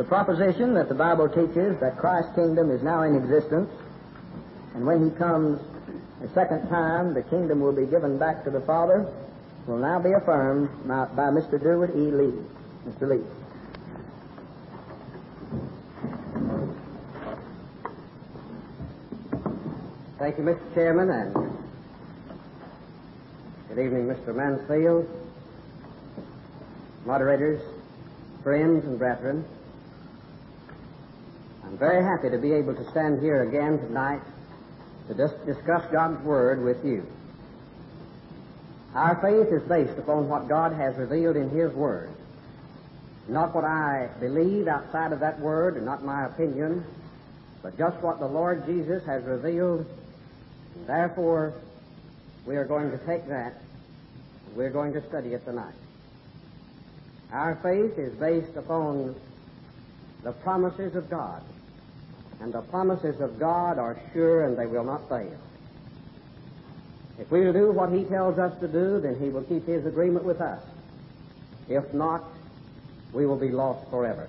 the proposition that the Bible teaches that Christ's kingdom is now in existence, and when he comes a second time, the kingdom will be given back to the Father, will now be affirmed by Mr. Durward E. Lee. Mr. Lee. Thank you, Mr. Chairman, and good evening, Mr. Mansfield, moderators, friends, and brethren. I'm very happy to be able to stand here again tonight to discuss God's Word with you. Our faith is based upon what God has revealed in His Word, not what I believe outside of that Word, and not my opinion, but just what the Lord Jesus has revealed. And therefore, we are going to take that, and we're going to study it tonight. Our faith is based upon the promises of God, and the promises of God are sure and they will not fail. If we will do what He tells us to do, then He will keep His agreement with us. If not, we will be lost forever.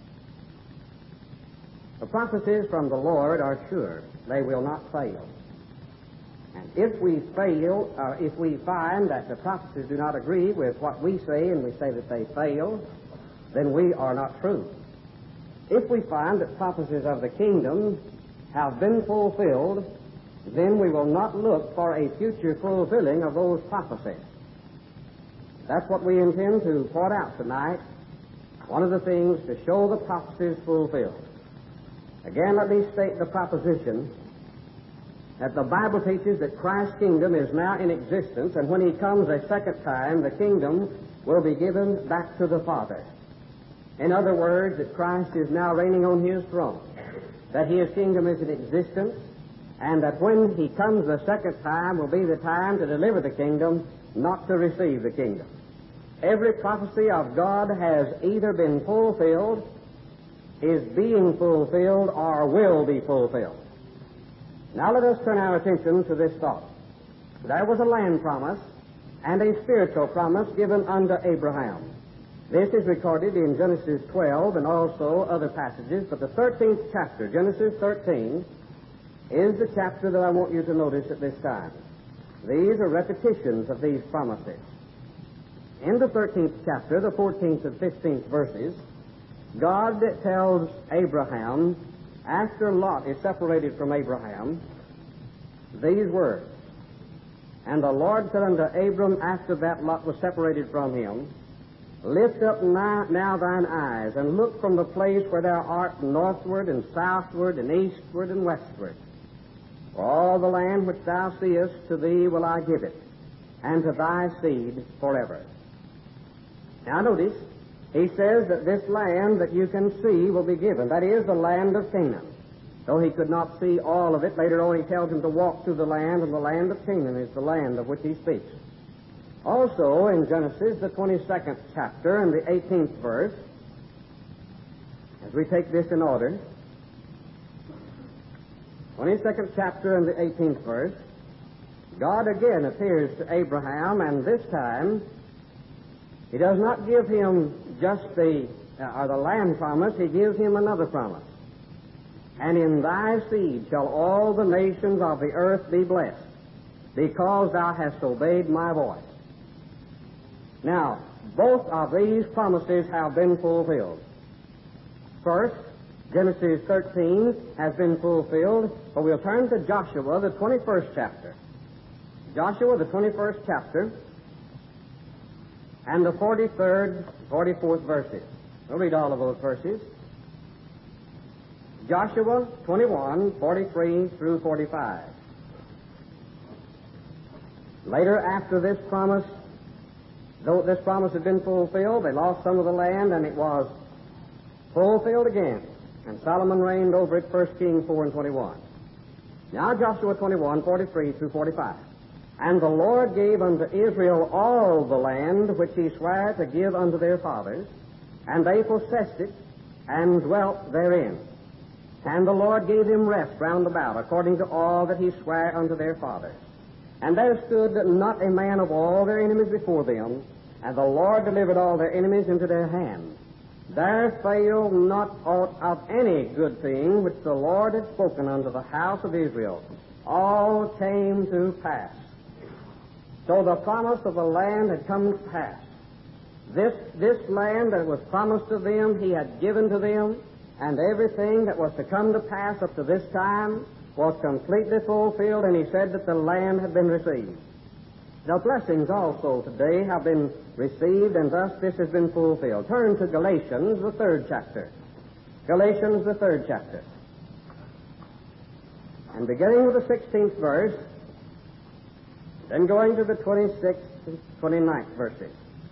The prophecies from the Lord are sure. They will not fail. And if we fail, or if we find that the prophecies do not agree with what we say, and we say that they fail, then we are not true. If we find that prophecies of the kingdom have been fulfilled, then we will not look for a future fulfilling of those prophecies. That's what we intend to point out tonight. One of the things to show the prophecies fulfilled. Again, let me state the proposition that the Bible teaches that Christ's kingdom is now in existence, and when He comes a second time, the kingdom will be given back to the Father. In other words, that Christ is now reigning on His throne, that His kingdom is in existence, and that when He comes the second time will be the time to deliver the kingdom, not to receive the kingdom. Every prophecy of God has either been fulfilled, is being fulfilled, or will be fulfilled. Now let us turn our attention to this thought. There was a land promise and a spiritual promise given unto Abraham. This is recorded in Genesis 12 and also other passages, but the 13th chapter, Genesis 13, is the chapter that I want you to notice at this time. These are repetitions of these promises. In the 13th chapter, the 14th and 15th verses, God tells Abraham, after Lot is separated from Abraham, these words, "And the Lord said unto Abram, after that Lot was separated from him, Lift up now thine eyes, and look from the place where thou art northward and southward and eastward and westward. For all the land which thou seest, to thee will I give it, and to thy seed forever." Now notice, He says that this land that you can see will be given. That is the land of Canaan. Though he could not see all of it, later on He tells him to walk through the land, and the land of Canaan is the land of which He speaks. Also in Genesis, the 22nd chapter and the 18th verse, as we take this in order, 22nd chapter and the 18th verse, God again appears to Abraham, and this time He does not give him just the land promise, He gives him another promise. "And in thy seed shall all the nations of the earth be blessed, because thou hast obeyed my voice." Now, both of these promises have been fulfilled. First, Genesis 13 has been fulfilled, but we'll turn to Joshua, the 21st chapter. Joshua, the 21st chapter, and the 43rd, 44th verses. We'll read all of those verses. Joshua 21, 43 through 45. Later, after this promise, though this promise had been fulfilled, they lost some of the land, and it was fulfilled again. And Solomon reigned over it, 1 Kings 4 and 21. Now Joshua 21, 43 through 45. "And the Lord gave unto Israel all the land which He sware to give unto their fathers, and they possessed it, and dwelt therein. And the Lord gave them rest round about, according to all that He sware unto their fathers. And there stood not a man of all their enemies before them, and the Lord delivered all their enemies into their hand. there failed not aught of any good thing which the Lord had spoken unto the house of Israel. All came to pass. So the promise of the land had come to pass. This land that was promised to them, he had given to them, and everything that was to come to pass up to this time was completely fulfilled, and he said that the land had been received. The blessings also today have been received, and thus this has been fulfilled. Turn to Galatians, the 3rd chapter. Galatians, the 3rd chapter. And beginning with the 16th verse, then going to the 26th and 29th verses.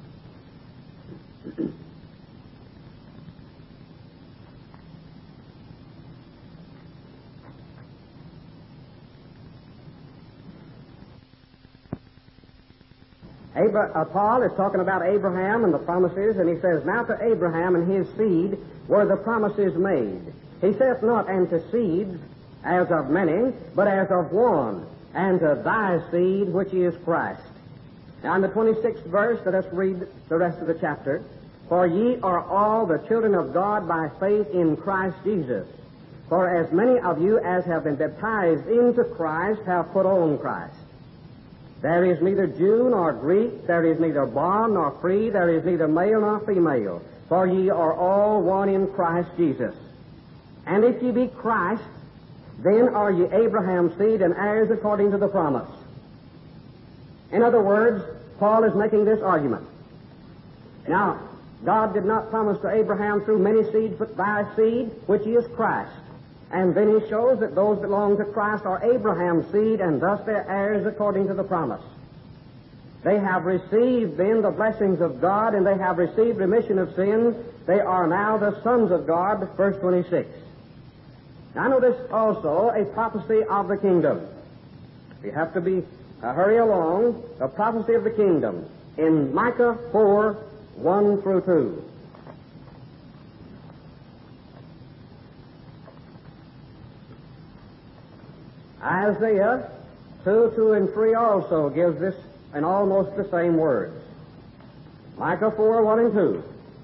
Paul is talking about Abraham and the promises, and he says, Now to Abraham and his seed were the promises made. He saith not, and to seeds as of many, but as of one, and to thy seed, which is Christ. Now in the 26th verse, let us read the rest of the chapter. For ye are all the children of God by faith in Christ Jesus. For as many of you as have been baptized into Christ have put on Christ. There is neither Jew nor Greek, there is neither bond nor free, there is neither male nor female, for ye are all one in Christ Jesus. And if ye be Christ, then are ye Abraham's seed and heirs according to the promise. In other words, Paul is making this argument. Now, God did not promise to Abraham through many seeds, but thy seed, which is Christ. And then he shows that those that belong to Christ are Abraham's seed, and thus they're heirs according to the promise. They have received then the blessings of God, and they have received remission of sins. They are now the sons of God, verse 26. Now notice also a prophecy of the kingdom. You have to hurry along. The prophecy of the kingdom in Micah 4, 1 through 2. Isaiah 2, 2, and 3 also gives this in almost the same words. Micah 4, 1 and 2.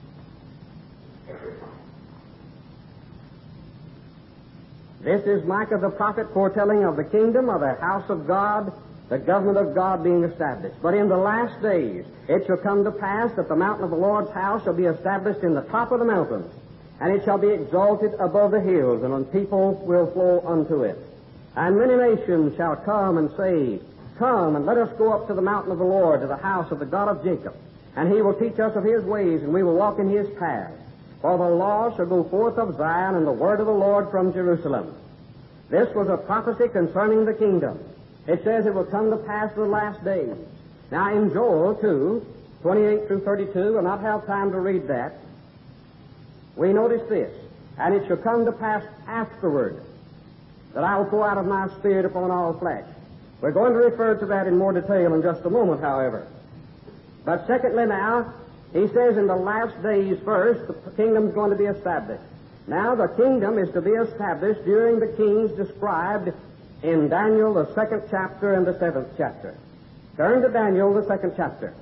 This is Micah the prophet foretelling of the kingdom of the house of God, the government of God being established. But in the last days it shall come to pass that the mountain of the Lord's house shall be established in the top of the mountains, and it shall be exalted above the hills, and people will flow unto it. And many nations shall come and say, Come, and let us go up to the mountain of the Lord, to the house of the God of Jacob. And he will teach us of his ways, and we will walk in his paths. For the law shall go forth of Zion, and the word of the Lord from Jerusalem. This was a prophecy concerning the kingdom. It says it will come to pass in the last days. Now in Joel 2, 28 through 32, we'll not have time to read that. We notice this, And it shall come to pass afterward, that I will pour out of my Spirit upon all flesh. We're going to refer to that in more detail in just a moment, however. But secondly now, he says in the last days first, the kingdom's going to be established. Now the kingdom is to be established during the kings described in Daniel, the 2nd chapter and the 7th chapter. Turn to Daniel, the 2nd chapter.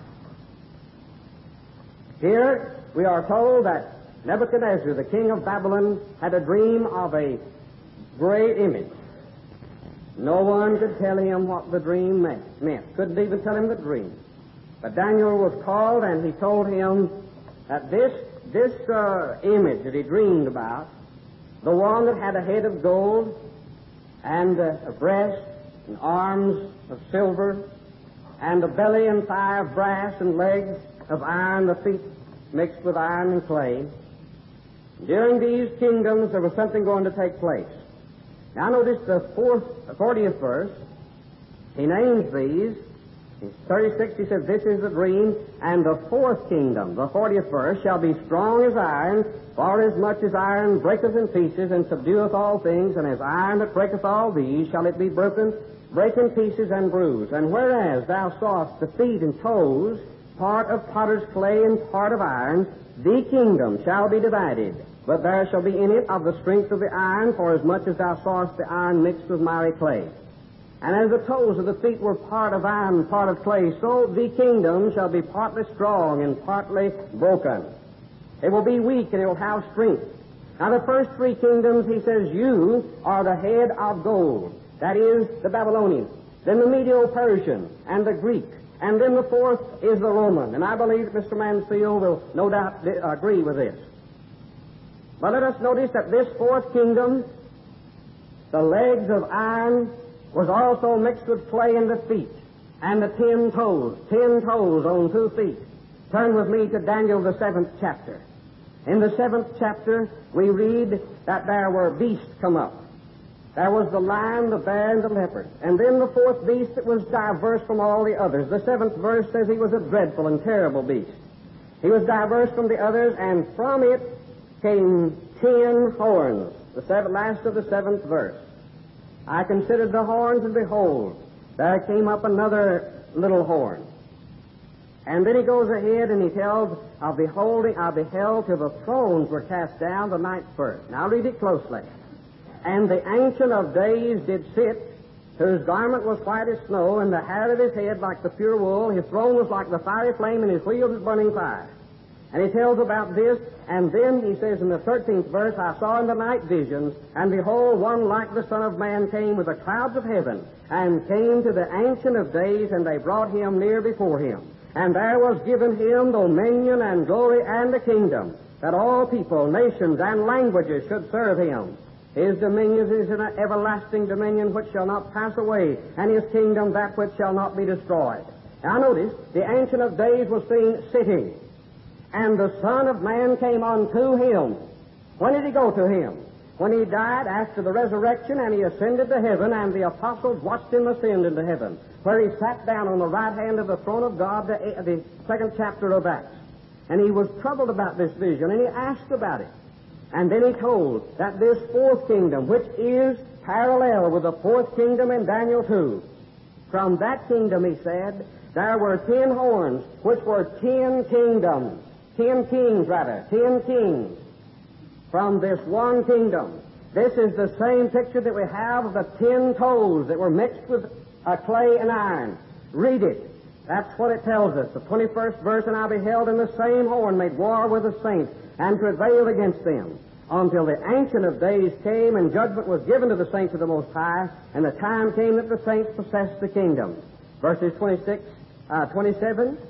Here we are told that Nebuchadnezzar, the king of Babylon, had a dream of a great image. No one could tell him what the dream meant. Couldn't even tell him the dream. But Daniel was called, and he told him that this image that he dreamed about, the one that had a head of gold and a breast and arms of silver and a belly and thigh of brass and legs of iron, the feet mixed with iron and clay. During these kingdoms there was something going to take place. Now notice the 40th verse. He names these. In 36 he says, This is the dream, and the fourth kingdom, the 40th verse, shall be strong as iron, for as much as iron breaketh in pieces and subdueth all things, and as iron that breaketh all these, shall it be broken, break in pieces and bruised. And whereas thou sawest the feet and toes, part of potter's clay and part of iron, the kingdom shall be divided. But there shall be in it of the strength of the iron, for as much as thou sawest the iron mixed with miry clay. And as the toes of the feet were part of iron and part of clay, so the kingdom shall be partly strong and partly broken. It will be weak and it will have strength. Now the first three kingdoms, he says, you are the head of gold. That is the Babylonian. Then the Medo-Persian and the Greek. And then the fourth is the Roman. And I believe that Mr. Mansfield will no doubt agree with this. But let us notice that this fourth kingdom, the legs of iron, was also mixed with clay in the feet. And the 10 toes on 2 feet. Turn with me to Daniel, the 7th chapter. In the 7th chapter, we read that there were beasts come up. There was the lion, the bear, and the leopard. And then the fourth beast that was diverse from all the others. The 7th verse says he was a dreadful and terrible beast. He was diverse from the others, and from it came 10 horns. The last of the 7th verse. I considered the horns, and behold, there came up another little horn. And then he goes ahead and he tells of beholding, I beheld till the thrones were cast down, the 9th verse. Now read it closely. And the Ancient of Days did sit, whose garment was white as snow, and the hair of his head like the pure wool. His throne was like the fiery flame, and his wheels as burning fire. And he tells about this, and then he says in the 13th verse, I saw in the night visions, and behold, one like the Son of Man came with the clouds of heaven, and came to the Ancient of Days, and they brought him near before him. And there was given him dominion and glory and a kingdom, that all people, nations, and languages should serve him. His dominion is an everlasting dominion which shall not pass away, and his kingdom that which shall not be destroyed. Now notice, the Ancient of Days was seen sitting, and the Son of Man came unto him. When did he go to him? When he died after the resurrection, and he ascended to heaven, and the apostles watched him ascend into heaven, where he sat down on the right hand of the throne of God, the 2nd chapter of Acts. And he was troubled about this vision, and he asked about it. And then he told that this fourth kingdom, which is parallel with the fourth kingdom in Daniel 2, from that kingdom, he said, there were 10 horns, which were 10 kingdoms. 10 kings, rather. 10 kings from this one kingdom. This is the same picture that we have of the 10 toes that were mixed with clay and iron. Read it. That's what it tells us. The 21st verse, and I beheld, and the same horn made war with the saints, and prevailed against them, until the Ancient of Days came, and judgment was given to the saints of the Most High, and the time came that the saints possessed the kingdom. Verses 27.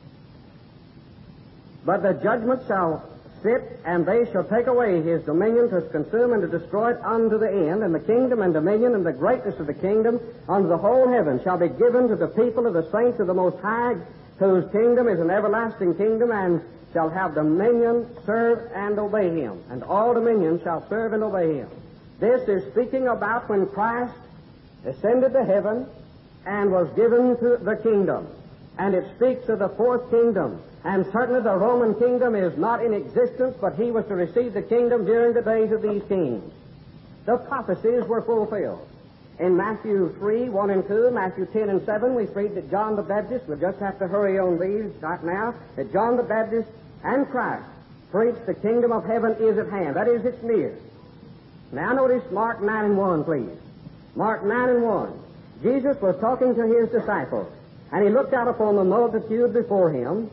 But the judgment shall sit, and they shall take away his dominion to consume and to destroy it unto the end, and the kingdom and dominion and the greatness of the kingdom unto the whole heaven shall be given to the people of the saints of the Most High, whose kingdom is an everlasting kingdom, and shall have dominion, serve, and obey him. And all dominion shall serve and obey him. This is speaking about when Christ ascended to heaven and was given to the kingdom. And it speaks of the fourth kingdom. And certainly the Roman kingdom is not in existence, but he was to receive the kingdom during the days of these kings. The prophecies were fulfilled. In Matthew 3, 1 and 2, Matthew 10 and 7, we read that John the Baptist, we'll just have to hurry on these right now, that John the Baptist and Christ preached the kingdom of heaven is at hand. That is, it's near. Now notice Mark 9 and 1, please. Mark 9 and 1. Jesus was talking to his disciples, and he looked out upon the multitude before him,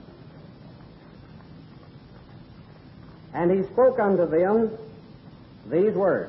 and he spoke unto them these words.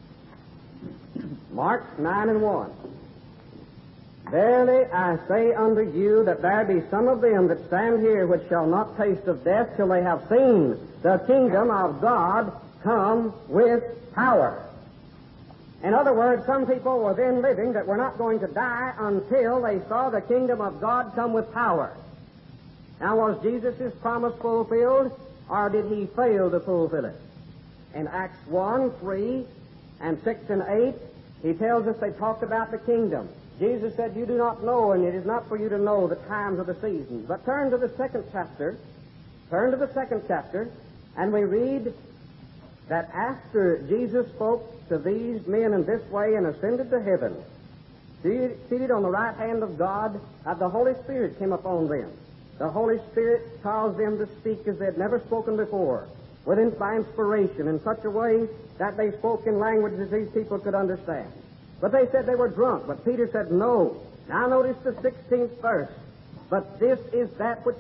Mark 9 and 1. Verily I say unto you that there be some of them that stand here which shall not taste of death till they have seen the kingdom of God come with power. In other words, some people were then living that were not going to die until they saw the kingdom of God come with power. Now, was Jesus' promise fulfilled, or did he fail to fulfill it? In Acts 1, 3, and 6 and 8, he tells us they talked about the kingdom. Jesus said, you do not know, and it is not for you to know the times or the seasons. But turn to the 2nd chapter. Turn to the 2nd chapter, and we read that after Jesus spoke to these men in this way and ascended to heaven, seated on the right hand of God, the Holy Spirit came upon them. The Holy Spirit caused them to speak as they had never spoken before, by inspiration, in such a way that they spoke in languages these people could understand. But they said they were drunk. But Peter said, no. Now notice the 16th verse. But this is that which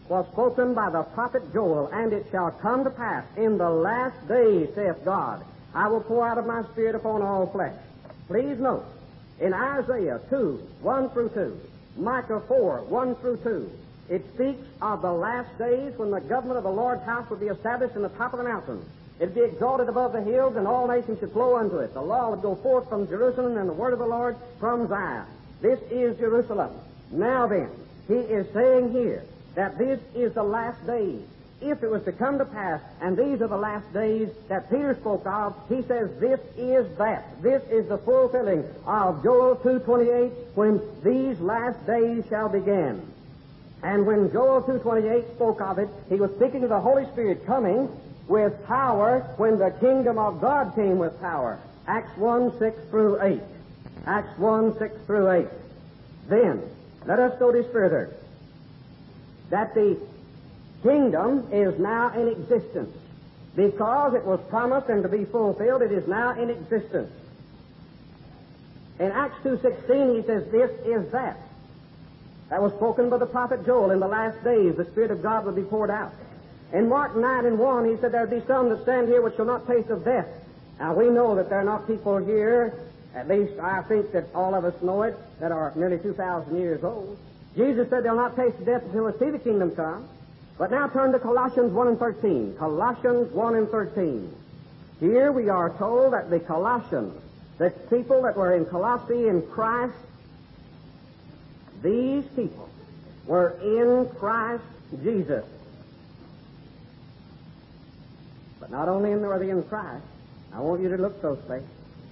was spoken by the prophet Joel, and it shall come to pass in the last days, saith God, I will pour out of my Spirit upon all flesh. Please note, in Isaiah 2, 1 through 2, Micah 4, 1 through 2, it speaks of the last days when the government of the Lord's house would be established in the top of the mountains. It would be exalted above the hills, and all nations should flow unto it. The law would go forth from Jerusalem, and the word of the Lord from Zion. This is Jerusalem. Now then, he is saying here that this is the last days. If it was to come to pass, and these are the last days that Peter spoke of, he says this is that. This is the fulfilling of Joel 2:28, when these last days shall begin. And when Joel 2:28 spoke of it, he was speaking of the Holy Spirit coming with power when the kingdom of God came with power. Acts 1, 6 through 8. Acts 1, 6 through 8. Then, let us notice further that the kingdom is now in existence. Because it was promised and to be fulfilled, it is now in existence. In Acts 2:16, he says, this is that. That was spoken by the prophet Joel. In the last days, the Spirit of God would be poured out. In Mark 9 and 1, he said, there be some that stand here which shall not taste of death. Now, we know that there are not people here, at least I think that all of us know it, that are nearly 2,000 years old. Jesus said they'll not taste death until they see the kingdom come. But now turn to Colossians 1 and 13. Colossians 1 and 13. Here we are told that the Colossians, the people that were in Colossae in Christ, these people were in Christ Jesus. But not only were they in Christ, I want you to look closely.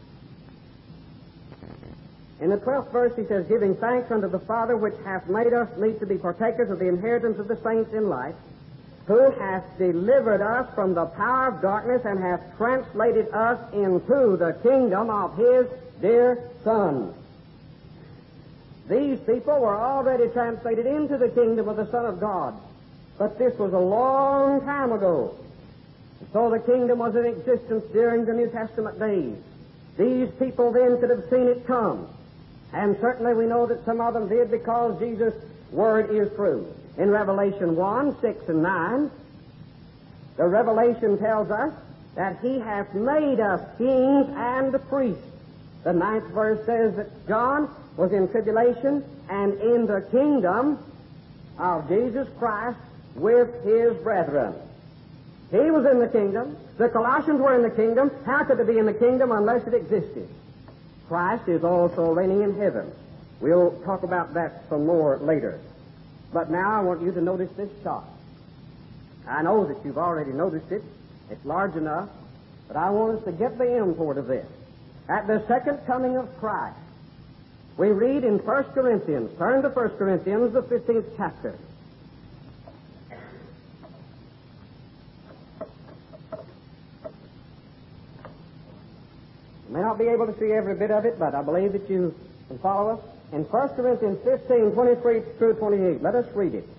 In the 12th verse, he says, giving thanks unto the Father, which hath made us meet to be partakers of the inheritance of the saints in light, who hath delivered us from the power of darkness and hath translated us into the kingdom of his dear Son. These people were already translated into the kingdom of the Son of God, but this was a long time ago. So the kingdom was in existence during the New Testament days. These people then could have seen it come. And certainly we know that some of them did, because Jesus' word is true. In Revelation 1, 6 and 9, the revelation tells us that he hath made us kings and priests. The 9th verse says that John was in tribulation and in the kingdom of Jesus Christ with his brethren. He was in the kingdom. The Colossians were in the kingdom. How could they be in the kingdom unless it existed? Christ is also reigning in heaven. We'll talk about that some more later. But now I want you to notice this chart. I know that you've already noticed it. It's large enough. But I want us to get the import of this. At the second coming of Christ, we read in 1 Corinthians, turn to 1 Corinthians, the 15th chapter. You may not be able to see every bit of it, but I believe that you can follow us. In 1 Corinthians 15, 23 through 28, let us read it.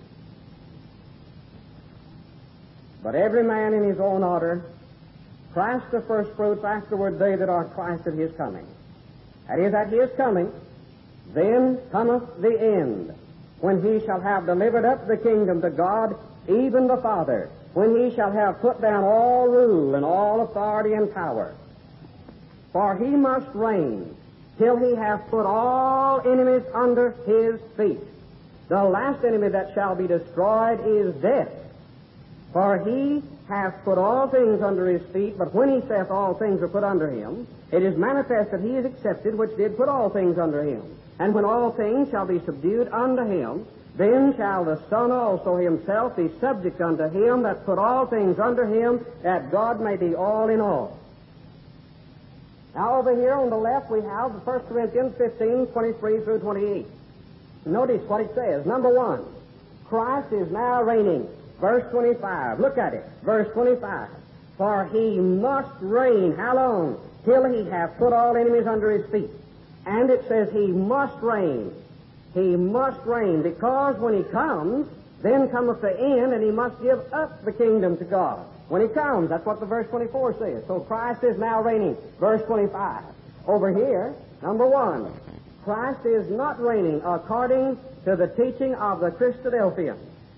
But every man in his own order, Christ the first fruits, afterward they that are Christ at his coming. That is, at his coming, then cometh the end, when he shall have delivered up the kingdom to God, even the Father, when he shall have put down all rule and all authority and power. For he must reign till he hath put all enemies under his feet. The last enemy that shall be destroyed is death. For he hath put all things under his feet, but when he saith all things are put under him, it is manifest that he is accepted which did put all things under him. And when all things shall be subdued unto him, then shall the Son also himself be subject unto him that put all things under him, that God may be all in all. Now over here on the left we have 1 Corinthians 15, 23 through 28. Notice what it says. Number 1, Christ is now reigning. Verse 25. Look at it. Verse 25. For he must reign. How long? Till he hath put all enemies under his feet. And it says he must reign. He must reign, because when he comes, then cometh the end, and he must give up the kingdom to God. When he comes, that's what the verse 24 says. So Christ is now reigning. Verse 25. Over here, number 1, Christ is not reigning according to the teaching of the Christadelphians.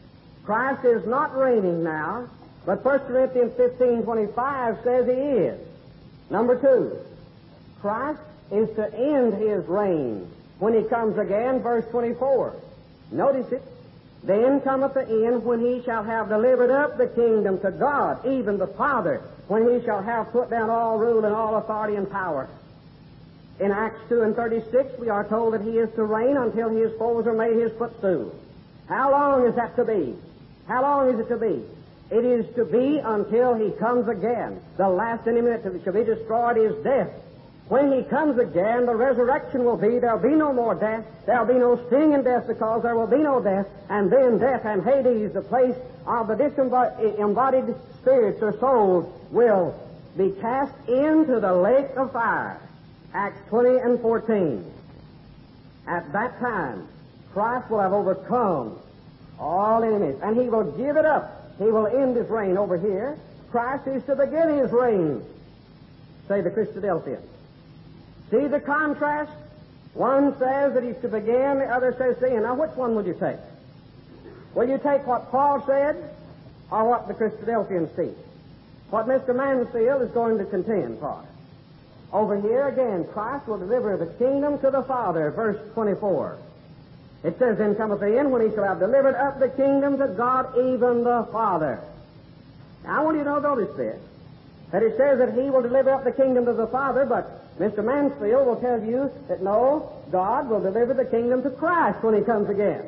Christ is not reigning now, but 1 Corinthians 15:25 says he is. Number 2, Christ is to end his reign when he comes again, verse 24. Notice it. Then cometh the end when he shall have delivered up the kingdom to God, even the Father, when he shall have put down all rule and all authority and power. In Acts 2:36, we are told that he is to reign until his foes are made his footstool. How long is that to be? How long is it to be? It is to be until he comes again. The last enemy that shall be destroyed is death. When he comes again, the resurrection will be, there'll be no more death, there'll be no sting in death because there will be no death, and then death and Hades, the place of the disembodied spirits or souls, will be cast into the lake of fire. Acts 20:14. At that time, Christ will have overcome all enemies, and he will give it up. He will end his reign over here. Christ is to begin his reign, say the Christadelphians. See the contrast? One says that he's to begin, the other says to end. Now, which one will you take? Will you take what Paul said or what the Christadelphians teach? What Mr. Mansfield is going to contend for. Over here again, Christ will deliver the kingdom to the Father, verse 24. It says, then cometh the end when he shall have delivered up the kingdom to God, even the Father. Now, I want you to notice this, that it says that he will deliver up the kingdom to the Father, but Mr. Mansfield will tell you that no, God will deliver the kingdom to Christ when he comes again.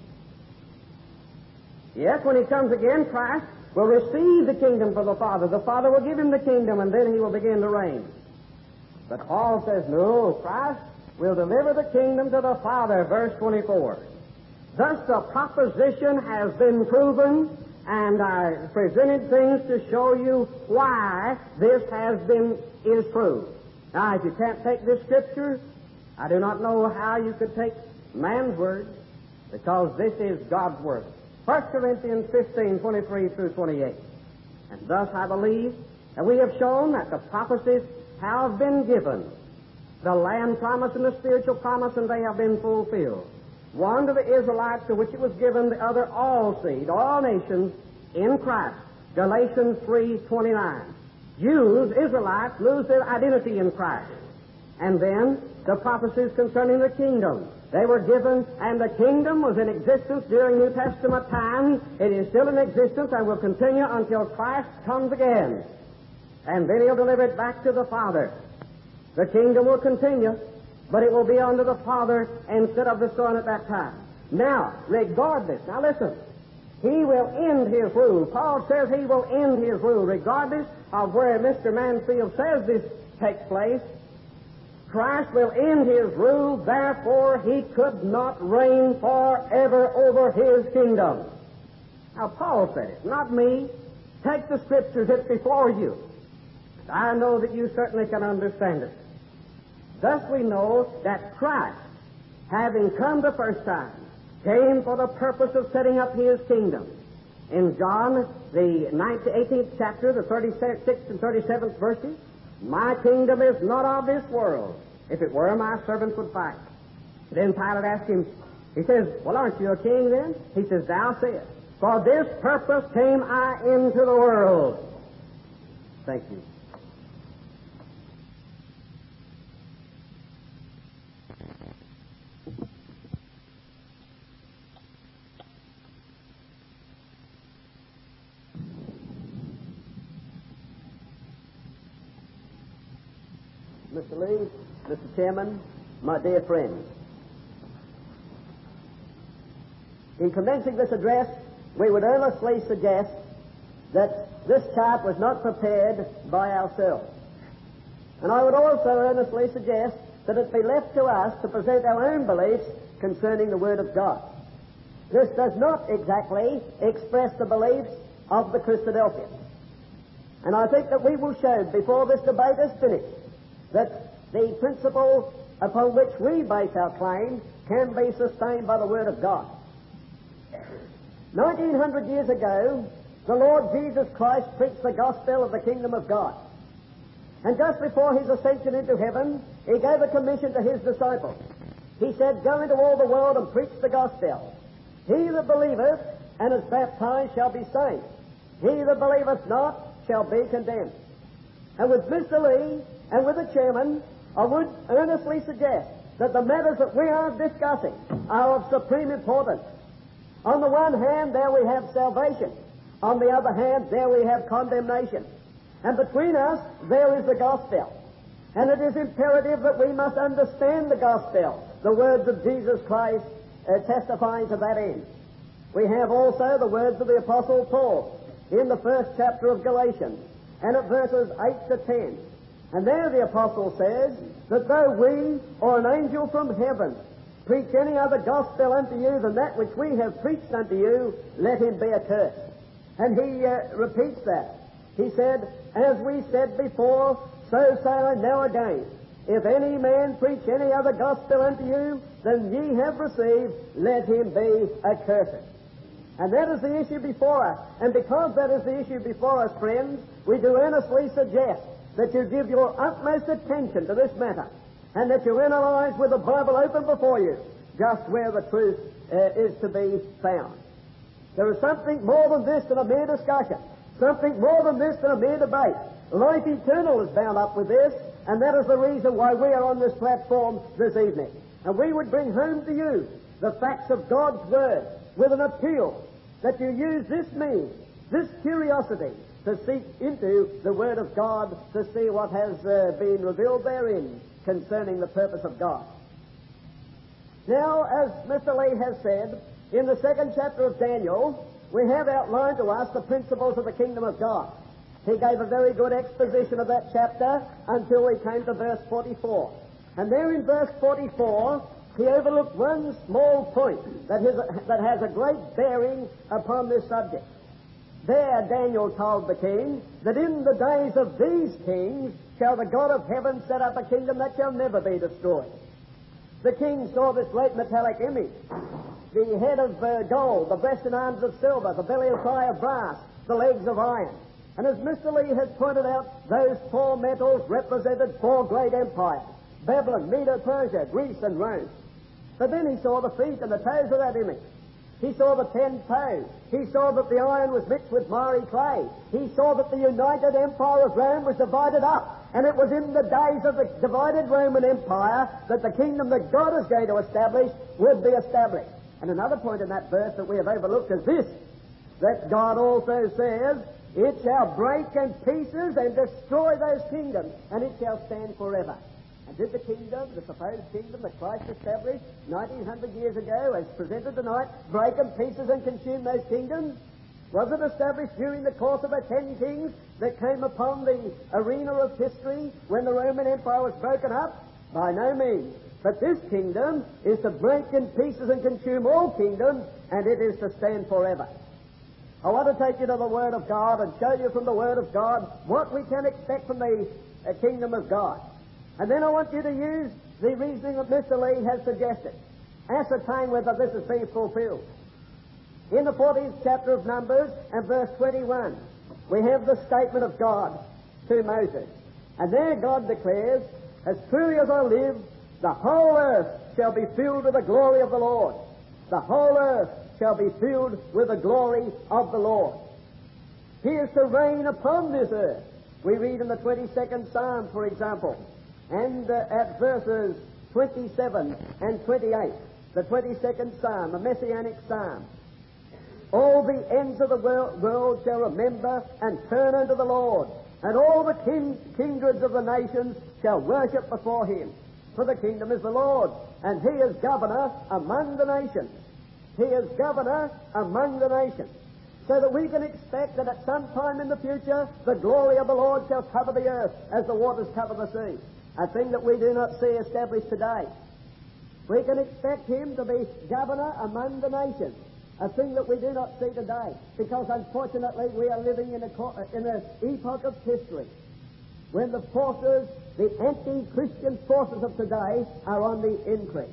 Yes, when he comes again, Christ will receive the kingdom from the Father. The Father will give him the kingdom, and then he will begin to reign. But Paul says, no, Christ will deliver the kingdom to the Father, verse 24. Thus the proposition has been proven, and I presented things to show you why this is true. Now, if you can't take this scripture, I do not know how you could take man's word, because this is God's word. 1 Corinthians 15:23 through 28. And thus I believe that we have shown that the prophecies have been given. The land promise and the spiritual promise, and they have been fulfilled. One to the Israelites, to which it was given, the other all seed, all nations in Christ. Galatians 3:29. Jews, Israelites, lose their identity in Christ. And then the prophecies concerning the kingdom. They were given, and the kingdom was in existence during New Testament times. It is still in existence and will continue until Christ comes again. And then he'll deliver it back to the Father. The kingdom will continue, but it will be under the Father instead of the Son at that time. Now, regardless, now listen, he will end his rule. Paul says he will end his rule, regardless of where Mr. Mansfield says this takes place. Christ will end his rule, therefore he could not reign forever over his kingdom. Now, Paul said it, not me. Take the scriptures, it's before you. I know that you certainly can understand it. Thus we know that Christ, having come the first time, came for the purpose of setting up his kingdom. In John, the 18th chapter, the 36th and 37th verses, my kingdom is not of this world. If it were, my servants would fight. Then Pilate asked him, he says, well, aren't you a king then? He says, thou sayest, for this purpose came I into the world. Thank you. Mr. Lee, Mr. Chairman, my dear friends. In commencing this address, we would earnestly suggest that this chart was not prepared by ourselves. And I would also earnestly suggest that it be left to us to present our own beliefs concerning the Word of God. This does not exactly express the beliefs of the Christadelphians. And I think that we will show, before this debate is finished, that the principle upon which we base our claim can be sustained by the Word of God. 1900 years ago, the Lord Jesus Christ preached the gospel of the kingdom of God. And just before his ascension into heaven, he gave a commission to his disciples. He said, go into all the world and preach the gospel. He that believeth and is baptized shall be saved. He that believeth not shall be condemned. And with Mr. Lee and with the chairman, I would earnestly suggest that the matters that we are discussing are of supreme importance. On the one hand, there we have salvation. On the other hand, there we have condemnation. And between us, there is the gospel. And it is imperative that we must understand the gospel, the words of Jesus Christ testifying to that end. We have also the words of the Apostle Paul in the first chapter of Galatians, and at verses 8 to 10. And there the Apostle says that though we or an angel from heaven preach any other gospel unto you than that which we have preached unto you, let him be accursed. And he repeats that. He said, as we said before, so say I now again. If any man preach any other gospel unto you than ye have received, let him be accursed. And that is the issue before us. And because that is the issue before us, friends, we do earnestly suggest that you give your utmost attention to this matter, and that you analyze with the Bible open before you just where the truth is to be found. There is something more than this than a mere discussion, something more than this than a mere debate. Life eternal is bound up with this, and that is the reason why we are on this platform this evening. And we would bring home to you the facts of God's Word with an appeal that you use this means, this curiosity, to seek into the Word of God to see what has been revealed therein concerning the purpose of God. Now, as Mr. Lee has said, in the second chapter of Daniel, we have outlined to us the principles of the kingdom of God. He gave a very good exposition of that chapter until we came to verse 44. And there in verse 44, he overlooked one small point that has a great bearing upon this subject. There Daniel told the king that in the days of these kings shall the God of heaven set up a kingdom that shall never be destroyed. The king saw this great metallic image, the head of gold, the breast and arms of silver, the belly and thigh of brass, the legs of iron. And as Mr. Lee has pointed out, those four metals represented four great empires: Babylon, Medo-Persia, Greece, and Rome. But then he saw the feet and the toes of that image. He saw the 10 toes. He saw that the iron was mixed with miry clay. He saw that the united empire of Rome was divided up. And it was in the days of the divided Roman Empire that the kingdom that God is going to establish would be established. And another point in that verse that we have overlooked is this, that God also says, it shall break in pieces and destroy those kingdoms, and it shall stand forever. And did the kingdom, the supposed kingdom that Christ established 1900 years ago, as presented tonight, break in pieces and consume those kingdoms? Was it established during the course of the 10 kings that came upon the arena of history when the Roman Empire was broken up? By no means. But this kingdom is to break in pieces and consume all kingdoms, and it is to stand forever. I want to take you to the Word of God and show you from the Word of God what we can expect from the kingdom of God. And then I want you to use the reasoning that Mr. Lee has suggested. Ascertain whether this is being fulfilled. In the 40th chapter of Numbers and verse 21, we have the statement of God to Moses. And there God declares, as truly as I live, the whole earth shall be filled with the glory of the Lord. The whole earth shall be filled with the glory of the Lord. He is to reign upon this earth. We read in the 22nd Psalm, for example, and at verses 27 and 28, the 22nd Psalm, a messianic psalm. All the ends of the world shall remember and turn unto the Lord, and all the kindreds of the nations shall worship before him. For the kingdom is the Lord, and he is governor among the nations. He is governor among the nations. So that we can expect that at some time in the future, the glory of the Lord shall cover the earth as the waters cover the sea. A thing that we do not see established today. We can expect him to be governor among the nations. A thing that we do not see today. Because unfortunately we are living in an epoch of history when the forces, the anti-Christian forces of today are on the increase.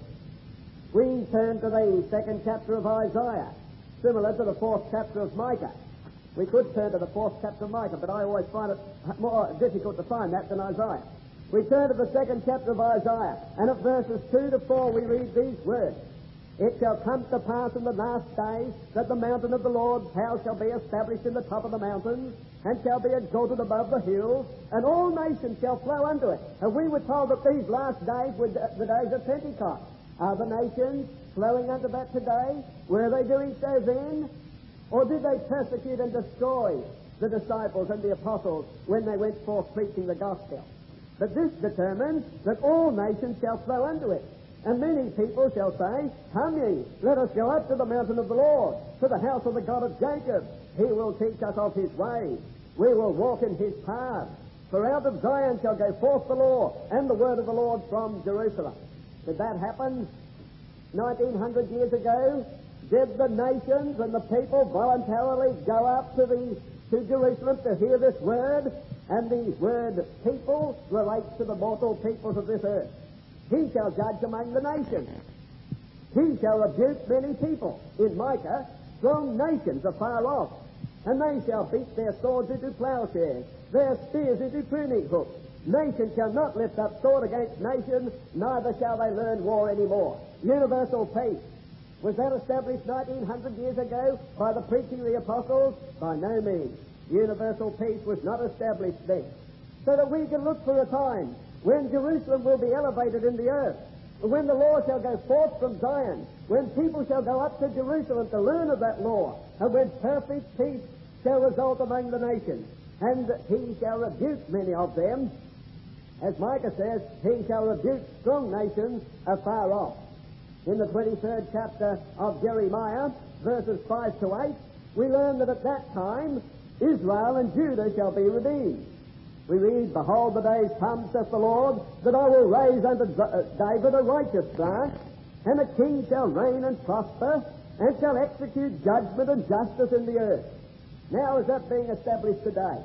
We turn to the 2nd chapter of Isaiah, similar to the 4th chapter of Micah. We could turn to the 4th chapter of Micah, but I always find it more difficult to find that than Isaiah. We turn to the 2nd chapter of Isaiah, and at verses 2 to 4 we read these words. It shall come to pass in the last days that the mountain of the Lord's house shall be established in the top of the mountains, and shall be exalted above the hills, and all nations shall flow unto it. And we were told that these last days were the days of Pentecost. Are the nations flowing unto that today? Were they doing so then? Or did they persecute and destroy the disciples and the apostles when they went forth preaching the gospel? But this determines that all nations shall flow unto it. And many people shall say, Come ye, let us go up to the mountain of the Lord, to the house of the God of Jacob. He will teach us of his ways. We will walk in his paths. For out of Zion shall go forth the law and the word of the Lord from Jerusalem. Did that happen 1900 years ago? Did the nations and the people voluntarily go up to Jerusalem to hear this word? And the word people relates to the mortal peoples of this earth. He shall judge among the nations. He shall rebuke many people. In Micah, strong nations afar off. And they shall beat their swords into plowshares, their spears into pruning hooks. Nation shall not lift up sword against nation, neither shall they learn war any more. Universal peace. Was that established 1900 years ago by the preaching of the apostles? By no means. Universal peace was not established then. So that we can look for a time when Jerusalem will be elevated in the earth, when the law shall go forth from Zion, when people shall go up to Jerusalem to learn of that law, and when perfect peace shall result among the nations. And he shall rebuke many of them. As Micah says, he shall rebuke strong nations afar off. In the 23rd chapter of Jeremiah, verses 5 to 8, we learn that at that time Israel and Judah shall be redeemed. We read, Behold, the days come, saith the Lord, that I will raise unto David a righteous branch, and a king shall reign and prosper, and shall execute judgment and justice in the earth. Now is that being established today?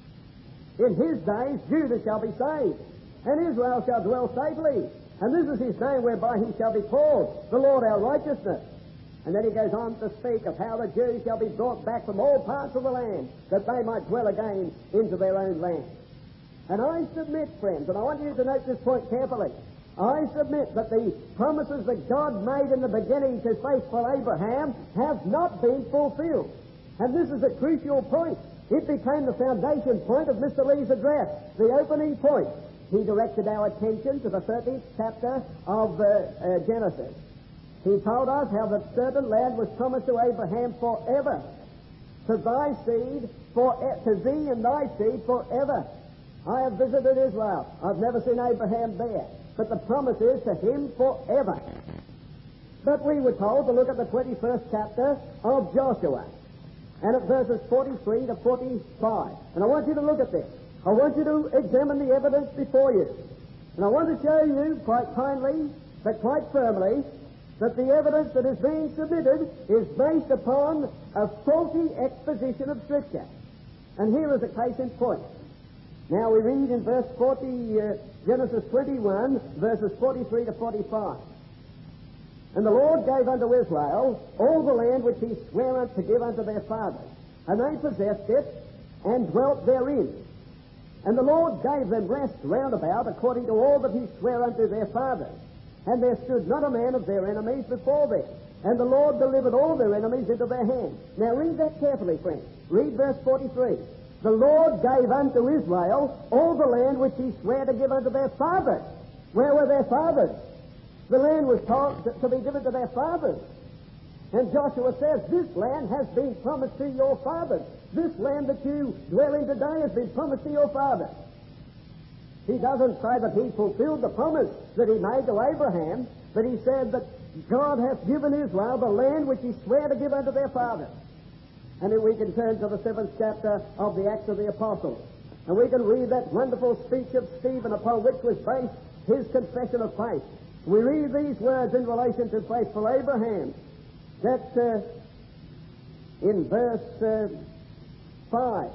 In his days Judah shall be saved, and Israel shall dwell safely. And this is his name whereby he shall be called, the Lord our righteousness. And then he goes on to speak of how the Jews shall be brought back from all parts of the land, that they might dwell again into their own land. And I submit, friends, and I want you to note this point carefully, I submit that the promises that God made in the beginning to faithful Abraham have not been fulfilled. And this is a crucial point. It became the foundation point of Mr. Lee's address, the opening point. He directed our attention to the 13th chapter of Genesis. He told us how that certain land was promised to Abraham forever, to thy seed, to thee and thy seed forever. I have visited Israel. I've never seen Abraham there, but the promise is to him forever. But we were told to look at the 21st chapter of Joshua, and at verses 43 to 45. And I want you to look at this. I want you to examine the evidence before you. And I want to show you quite kindly, but quite firmly, that the evidence that is being submitted is based upon a faulty exposition of Scripture. And here is a case in point. Now we read in verse 40, Genesis 21, verses 43 to 45. And the Lord gave unto Israel all the land which he sware to give unto their fathers, and they possessed it, and dwelt therein. And the Lord gave them rest round about, according to all that he sware unto their fathers. And there stood not a man of their enemies before them. And the Lord delivered all their enemies into their hands. Now read that carefully, friends. Read verse 43. The Lord gave unto Israel all the land which he sware to give unto their fathers. Where were their fathers? The land was taught to be given to their fathers. And Joshua says, this land has been promised to your fathers. This land that you dwell in today has been promised to your fathers. He doesn't say that he fulfilled the promise that he made to Abraham, but he said that God hath given Israel the land which he sware to give unto their fathers. And then we can turn to the 7th chapter of the Acts of the Apostles. And we can read that wonderful speech of Stephen upon which was based his confession of faith. We read these words in relation to faithful Abraham, that in verse 5,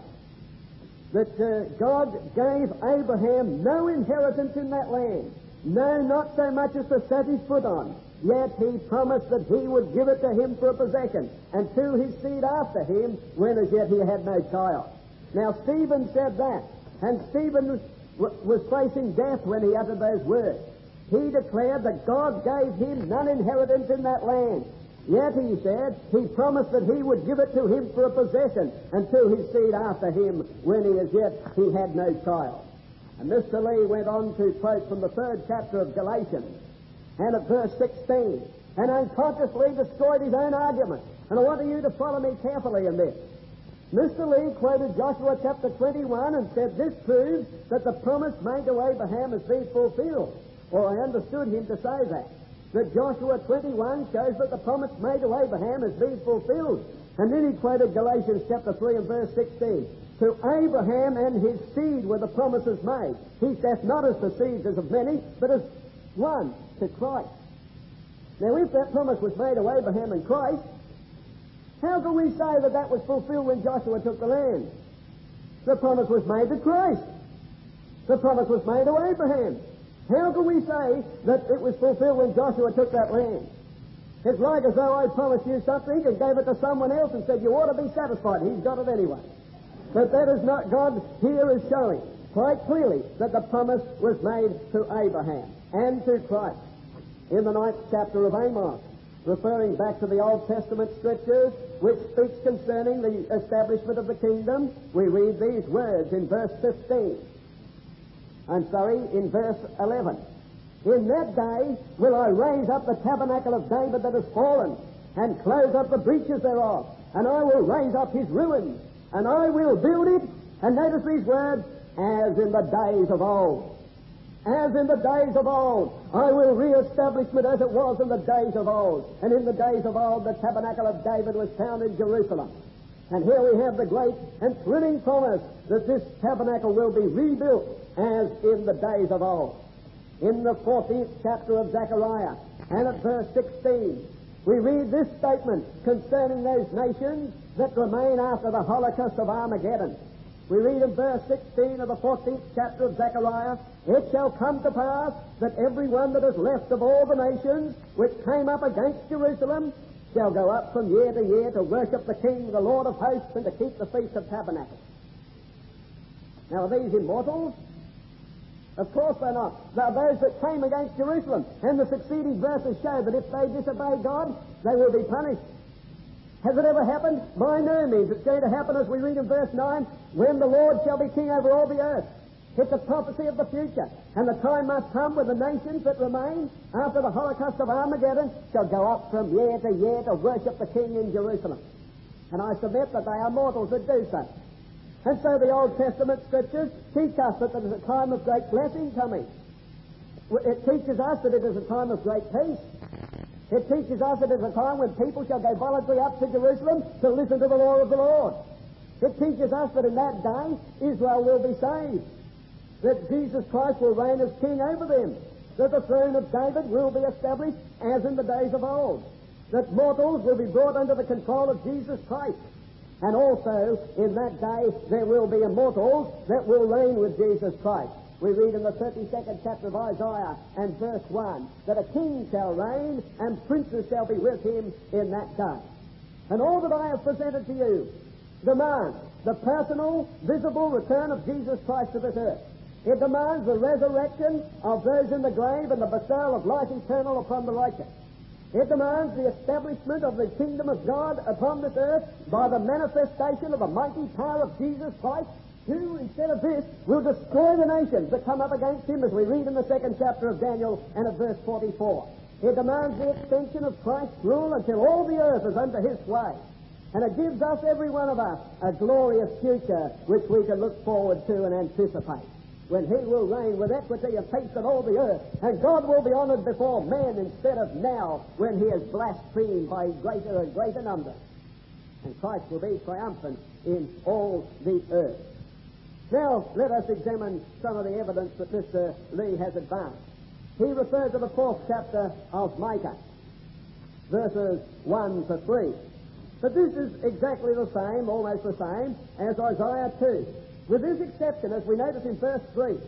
that God gave Abraham no inheritance in that land, no, not so much as to set his foot on. Yet he promised that he would give it to him for a possession, and to his seed after him, when as yet he had no child. Now Stephen said that, and Stephen was facing death when he uttered those words. he declared that God gave him none inheritance in that land. Yet, he said, he promised that he would give it to him for a possession and to his seed after him when he had no child. And Mr. Lee went on to quote from the 3rd chapter of Galatians, and at verse 16, and unconsciously destroyed his own argument. And I want you to follow me carefully in this. Mr. Lee quoted Joshua chapter 21 and said, this proves that the promise made to Abraham has been fulfilled. Or I understood him to say that Joshua 21 shows that the promise made to Abraham has been fulfilled. And then he quoted Galatians chapter 3 and verse 16. To Abraham and his seed were the promises made. He saith not as to seeds as of many, but as one, to Christ. Now if that promise was made to Abraham and Christ, how can we say that that was fulfilled when Joshua took the land? The promise was made to Christ. The promise was made to Abraham. How can we say that it was fulfilled when Joshua took that land? It's like as though I promised you something and gave it to someone else and said, you ought to be satisfied. He's got it anyway. But that is not, God here is showing quite clearly that the promise was made to Abraham and to Christ. In the 9th chapter of Amos, referring back to the Old Testament scriptures, which speaks concerning the establishment of the kingdom, we read these words in verse 15. In verse 11. In that day will I raise up the tabernacle of David that has fallen, and close up the breaches thereof, and I will raise up his ruins, and I will build it, and notice these words, as in the days of old. As in the days of old. I will re-establish it as it was in the days of old. And in the days of old the tabernacle of David was found in Jerusalem. And here we have the great and thrilling promise that this tabernacle will be rebuilt as in the days of old. In the 14th chapter of Zechariah and at verse 16, we read this statement concerning those nations that remain after the Holocaust of Armageddon. We read in verse 16 of the 14th chapter of Zechariah, it shall come to pass that every one that is left of all the nations which came up against Jerusalem shall go up from year to year to worship the King, the Lord of hosts, and to keep the Feast of Tabernacles. Now, are these immortals? Of course they're not. They're those that came against Jerusalem. And the succeeding verses show that if they disobey God, they will be punished. Has it ever happened? By no means. It's going to happen as we read in verse 9, when the Lord shall be king over all the earth. It's a prophecy of the future. And the time must come when the nations that remain after the Holocaust of Armageddon shall go up from year to worship the King in Jerusalem. And I submit that they are mortals that do so. And so the Old Testament scriptures teach us that there is a time of great blessing coming. It teaches us that it is a time of great peace. It teaches us that it is a time when people shall go voluntarily up to Jerusalem to listen to the law of the Lord. It teaches us that in that day Israel will be saved, that Jesus Christ will reign as king over them, that the throne of David will be established as in the days of old, that mortals will be brought under the control of Jesus Christ, and also in that day there will be immortals that will reign with Jesus Christ. We read in the 32nd chapter of Isaiah and verse 1 that a king shall reign and princes shall be with him in that day. And all that I have presented to you demands the personal, visible return of Jesus Christ to this earth. It demands the resurrection of those in the grave and the bestowal of life eternal upon the righteous. It demands the establishment of the kingdom of God upon this earth by the manifestation of the mighty power of Jesus Christ, who, instead of this, will destroy the nations that come up against him, as we read in the 2nd chapter of Daniel and at verse 44. It demands the extension of Christ's rule until all the earth is under his sway. And it gives us, every one of us, a glorious future which we can look forward to and anticipate, when he will reign with equity and peace on all the earth, and God will be honored before men instead of now, when he is blasphemed by greater and greater number. And Christ will be triumphant in all the earth. Now, let us examine some of the evidence that Mr. Lee has advanced. He refers to the 4th chapter of Micah, verses 1 to 3. But this is exactly the same, almost the same, as Isaiah 2. With this exception, as we notice in verse 3,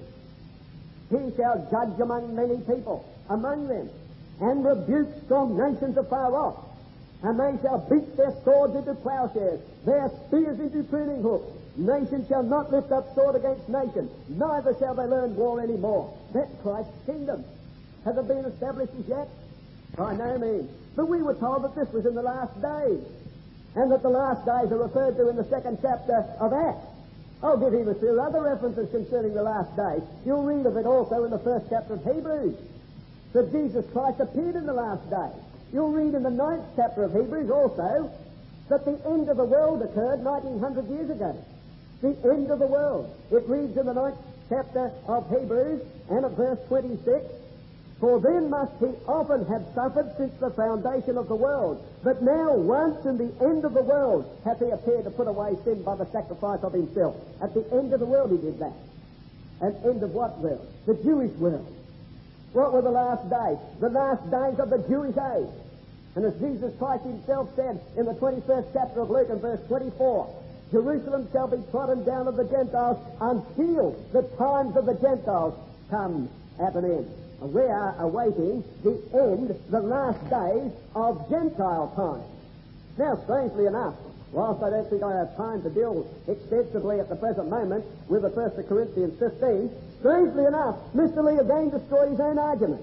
he shall judge among many people, among them, and rebuke strong nations afar off. And they shall beat their swords into plowshares, their spears into pruning hooks. Nation shall not lift up sword against nation, neither shall they learn war any more. That's Christ's kingdom. Has it been established as yet? By no means. But we were told that this was in the last days, and that the last days are referred to in the 2nd chapter of Acts. I'll give you a few other references concerning the last days. You'll read of it also in the 1st chapter of Hebrews, that Jesus Christ appeared in the last days. You'll read in the 9th chapter of Hebrews also that the end of the world occurred 1900 years ago. The end of the world. It reads in the 9th chapter of Hebrews and at verse 26, "For then must he often have suffered since the foundation of the world. But now once in the end of the world hath he appeared to put away sin by the sacrifice of himself." At the end of the world he did that. At the end of what world? The Jewish world. What were the last days? The last days of the Jewish age. And as Jesus Christ himself said in the 21st chapter of Luke and verse 24, "Jerusalem shall be trodden down of the Gentiles until the times of the Gentiles come at an end." And we are awaiting the end, the last days of Gentile time. Now, strangely enough, whilst I don't think I have time to deal extensively at the present moment with the 1 Corinthians 15, strangely enough, Mr. Lee again destroyed his own argument.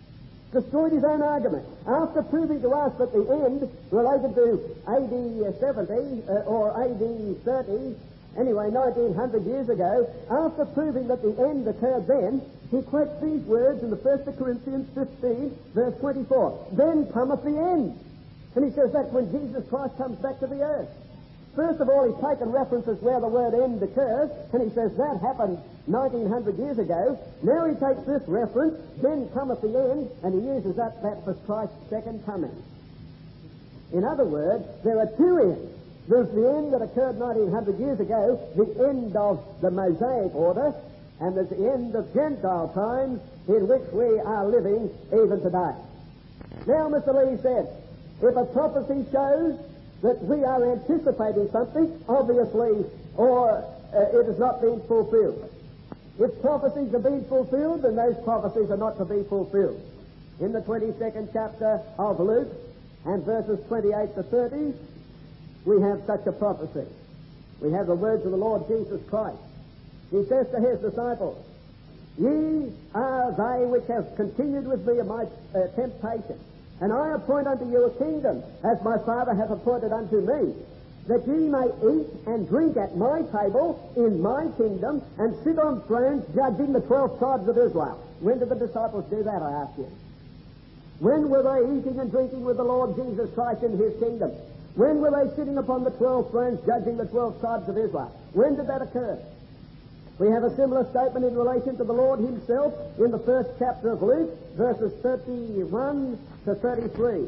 After proving to us that the end related to AD 70 or AD 30, anyway, 1900 years ago, after proving that the end occurred then, he quotes these words in the 1 Corinthians 15, verse 24. "Then cometh the end." And he says that's when Jesus Christ comes back to the earth. First of all, he's taken references where the word end occurs, and he says that happened 1900 years ago. Now he takes this reference, "Then cometh the end," and he uses that for Christ's second coming. In other words, there are two ends. There's the end that occurred 1900 years ago, the end of the Mosaic order, and there's the end of Gentile times in which we are living even today. Now, Mr. Lee said, if a prophecy shows that we are anticipating something, obviously, or it has not been fulfilled. If prophecies are being fulfilled, then those prophecies are not to be fulfilled. In the 22nd chapter of Luke, and verses 28 to 30, we have such a prophecy. We have the words of the Lord Jesus Christ. He says to his disciples, "Ye are they which have continued with me in my temptation. And I appoint unto you a kingdom, as my Father hath appointed unto me, that ye may eat and drink at my table in my kingdom, and sit on thrones judging the 12 tribes of Israel." When did the disciples do that, I ask you? When were they eating and drinking with the Lord Jesus Christ in his kingdom? When were they sitting upon the 12 thrones judging the 12 tribes of Israel? When did that occur? We have a similar statement in relation to the Lord himself in the 1st chapter of Luke, verses 31 to 33.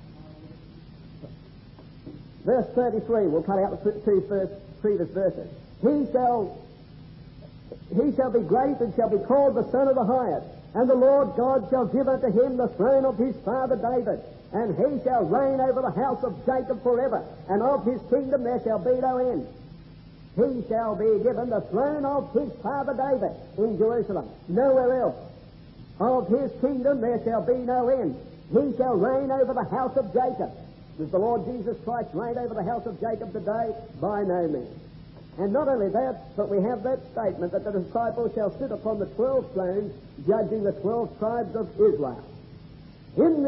Verse 33, we'll cut out the two previous verses. He shall be great and shall be called the Son of the Highest, and the Lord God shall give unto him the throne of his father David, and he shall reign over the house of Jacob forever, and of his kingdom there shall be no end. He shall be given the throne of his father David in Jerusalem, nowhere else. Of his kingdom there shall be no end. He shall reign over the house of Jacob. Does the Lord Jesus Christ reign over the house of Jacob today? By no means. And not only that, but we have that statement that the disciples shall sit upon the 12 thrones, judging the 12 tribes of Israel. In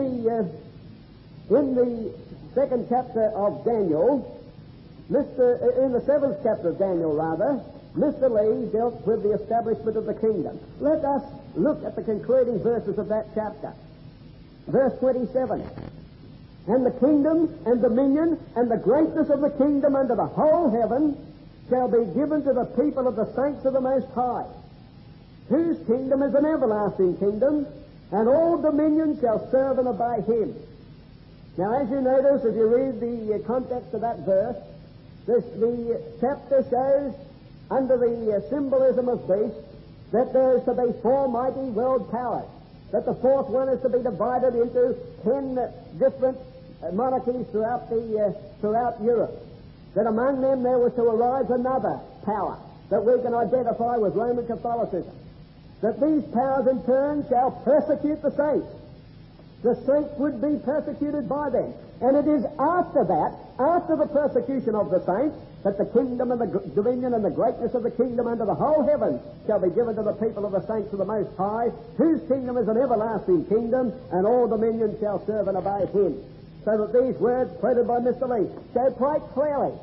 the 2nd chapter of Daniel, in the 7th chapter of Daniel, Mr. Lee dealt with the establishment of the kingdom. Let us look at the concluding verses of that chapter. Verse 27. "And the kingdom and dominion and the greatness of the kingdom under the whole heaven shall be given to the people of the saints of the Most High, whose kingdom is an everlasting kingdom, and all dominion shall serve and obey him." Now, as you notice, if you read the context of that verse, the chapter shows, under the symbolism of beasts, that there is to be 4 mighty world powers, that the 4th one is to be divided into 10 different monarchies throughout Europe, that among them there was to arise another power that we can identify with Roman Catholicism, that these powers in turn shall persecute the saints. The saints would be persecuted by them. And it is after that, after the persecution of the saints, that the kingdom and the dominion and the greatness of the kingdom under the whole heaven shall be given to the people of the saints of the Most High, whose kingdom is an everlasting kingdom, and all dominion shall serve and obey him. So that these words quoted by Mr. Lee show quite clearly,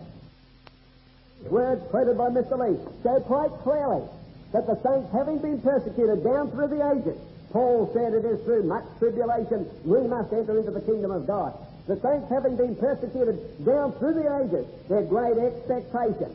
that the saints, having been persecuted down through the ages, Paul said it is through much tribulation we must enter into the kingdom of God. The saints, having been persecuted down through the ages, their great expectation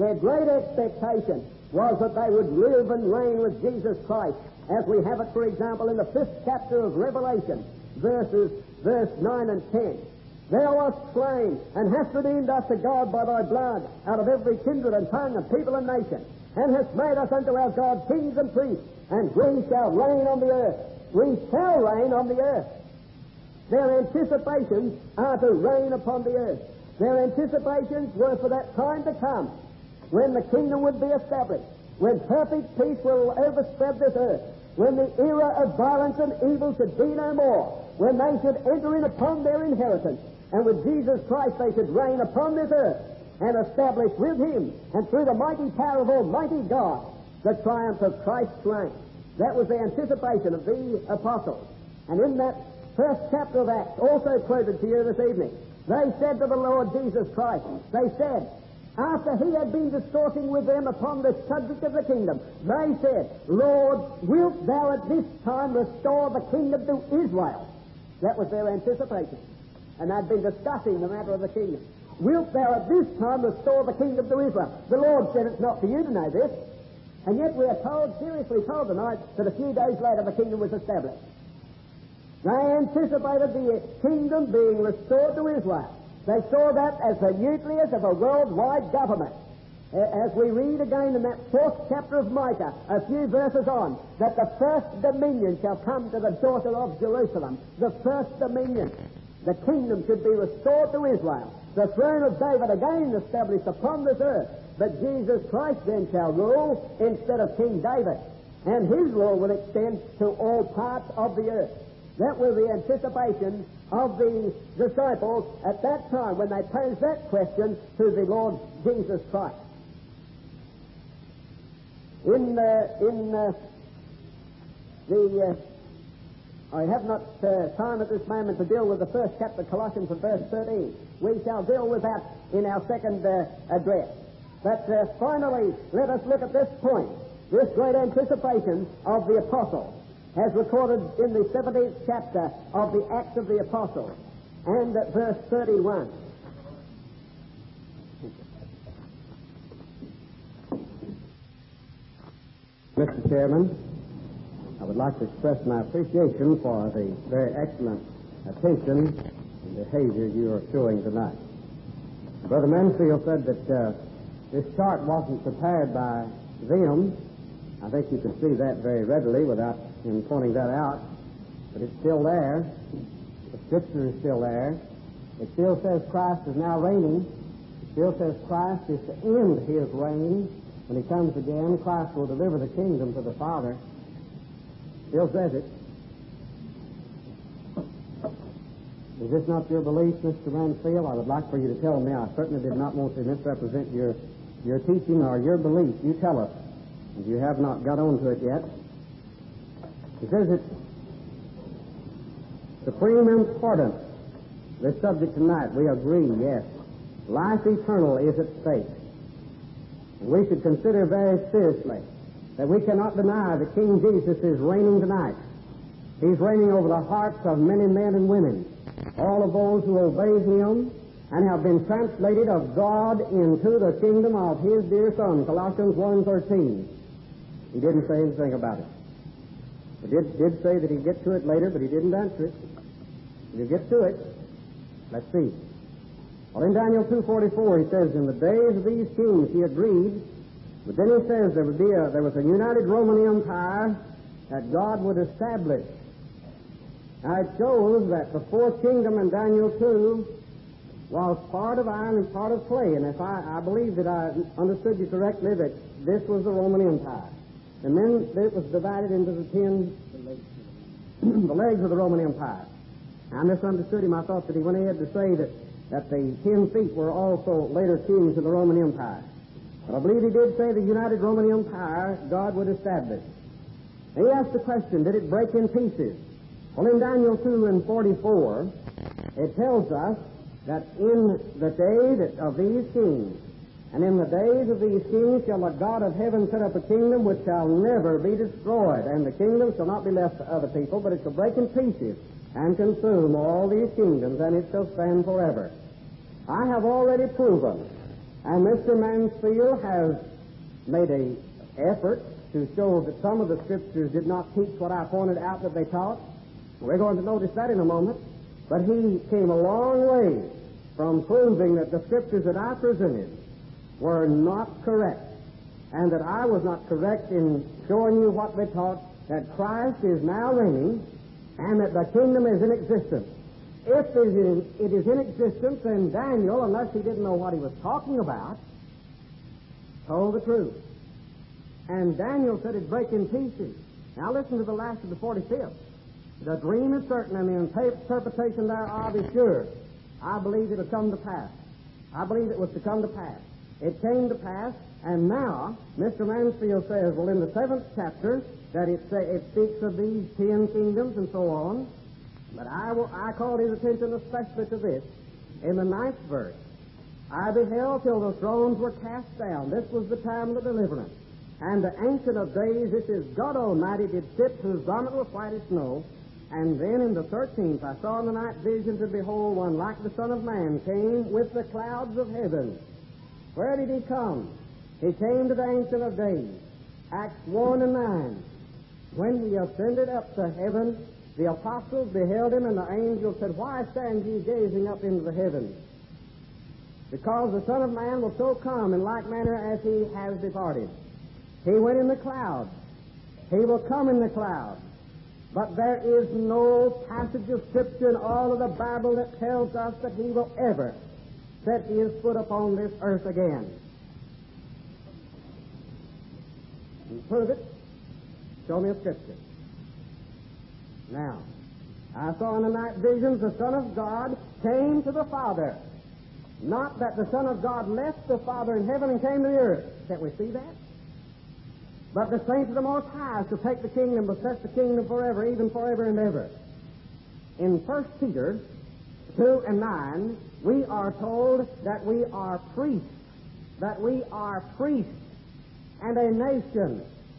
was that they would live and reign with Jesus Christ, as we have it, for example, in the 5th chapter of Revelation, verse 9 and 10. Thou wast slain, and hast redeemed us to God by thy blood, out of every kindred and tongue and people and nation, and hast made us unto our God kings and priests, and we shall reign on the earth. We shall reign on the earth. Their anticipations are to reign upon the earth. Their anticipations were for that time to come, when the kingdom would be established, when perfect peace will overspread this earth, when the era of violence and evil should be no more, when they should enter in upon their inheritance, and with Jesus Christ they should reign upon this earth, and establish with him, and through the mighty power of Almighty God, the triumph of Christ's reign. That was the anticipation of the apostles. And in that 1st chapter of Acts, also quoted to you this evening, they said to the Lord Jesus Christ, they said, after he had been discoursing with them upon the subject of the kingdom, they said, Lord, wilt thou at this time restore the kingdom to Israel? That was their anticipation. And they'd been discussing the matter of the kingdom. Wilt thou at this time restore the kingdom to Israel? The Lord said it's not for you to know this. And yet we are seriously told tonight, that a few days later the kingdom was established. They anticipated the kingdom being restored to Israel. They saw that as the nucleus of a worldwide government. As we read again in that 4th chapter of Micah, a few verses on, that the first dominion shall come to the daughter of Jerusalem. The first dominion. The kingdom should be restored to Israel. The throne of David again established upon this earth. But Jesus Christ then shall rule instead of King David. And his rule will extend to all parts of the earth. That was the anticipation of the disciples at that time when they posed that question to the Lord Jesus Christ. I have not time at this moment to deal with the 1st chapter of Colossians and verse 13. We shall deal with that in our second address. But finally, let us look at this point, this great anticipation of the apostles, as recorded in the 17th chapter of the Acts of the Apostles, and at verse 31. Mr. Chairman, I would like to express my appreciation for the very excellent attention and behavior you are showing tonight. Brother Mansfield said that this chart wasn't prepared by them. I think you can see that very readily without him pointing that out. But it's still there. The Scripture is still there. It still says Christ is now reigning. It still says Christ is to end his reign. When he comes again, Christ will deliver the kingdom to the Father. Still says it. Is this not your belief, Mr. Mansfield? I would like for you to tell me. I certainly did not want to misrepresent your teaching or your belief. You tell us. If you have not got on to it yet. He says it's supreme importance. This subject tonight, we agree, yes. Life eternal is at stake. And we should consider very seriously that we cannot deny that King Jesus is reigning tonight. He's reigning over the hearts of many men and women, all of those who obey him and have been translated of God into the kingdom of his dear Son, Colossians 1:13. He didn't say anything about it. He did say that he'd get to it later, but he didn't answer it. He'll get to it. Let's see. Well, in Daniel 2:44, he says, in the days of these kings he agreed, but then he says there was a united Roman Empire that God would establish. Now it shows that the fourth kingdom in Daniel 2 was part of iron and part of clay, and if I believe that I understood you correctly, that this was the Roman Empire. And then it was divided into the legs of the Roman Empire. I misunderstood him. I thought that he went ahead to say that that the 10 feet were also later kings of the Roman Empire. But I believe he did say the United Roman Empire God would establish. And he asked the question, did it break in pieces? Well, in Daniel 2 and 44, it tells us that in the days of these kings, and in the days of these kings shall the God of heaven set up a kingdom which shall never be destroyed, and the kingdom shall not be left to other people, but it shall break in pieces and consume all these kingdoms, and it shall stand forever. I have already proven, and Mr. Mansfield has made an effort to show that some of the scriptures did not teach what I pointed out that they taught. We're going to notice that in a moment. But he came a long way from proving that the scriptures that I presented were not correct, and that I was not correct in showing you what they taught, that Christ is now reigning, and that the kingdom is in existence. If it is in existence, then Daniel, unless he didn't know what he was talking about, told the truth. And Daniel said it'd break in pieces. Now listen to the last of the 45th. The dream is certain, and the interpretation thereof is sure. I believe it'll come to pass. I believe it was to come to pass. It came to pass, and now Mr. Mansfield says, well, in the 7th chapter, that it speaks of these 10 kingdoms and so on. But I called his attention especially to this. In the 9th verse, I beheld till the thrones were cast down. This was the time of the deliverance. And the Ancient of Days, this is God Almighty, did sit, whose garment was white as snow. And then in the 13th, I saw in the night visions, and behold, one like the Son of Man came with the clouds of heaven. Where did he come? He came to the Ancient of Days. Acts 1 and 9. When he ascended up to heaven, the apostles beheld him, and the angel said, why stand ye gazing up into the heavens? Because the Son of Man will so come in like manner as he has departed. He went in the clouds. He will come in the clouds. But there is no passage of Scripture in all of the Bible that tells us that he will ever set his foot upon this earth again. You prove it. Show me a Scripture. Now, I saw in the night visions the Son of God came to the Father. Not that the Son of God left the Father in heaven and came to the earth. Can't we see that? But the saints of the Most High shall take the kingdom, possess the kingdom forever, even forever and ever. In 1 Peter 2 and 9, we are told that we are priests. That we are priests and a nation.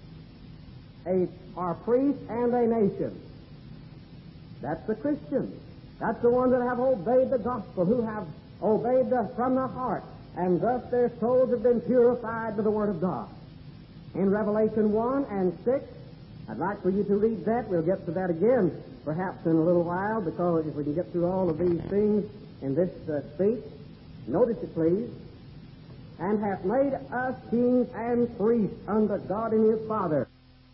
Are priests and a nation. That's the Christians. That's the ones that have obeyed the gospel, who have obeyed from the heart, and thus their souls have been purified by the Word of God. In Revelation 1 and 6, I'd like for you to read that. We'll get to that again, perhaps in a little while, because if we can get through all of these things in this speech. Notice it, please. And hath made us kings and priests unto God and his Father.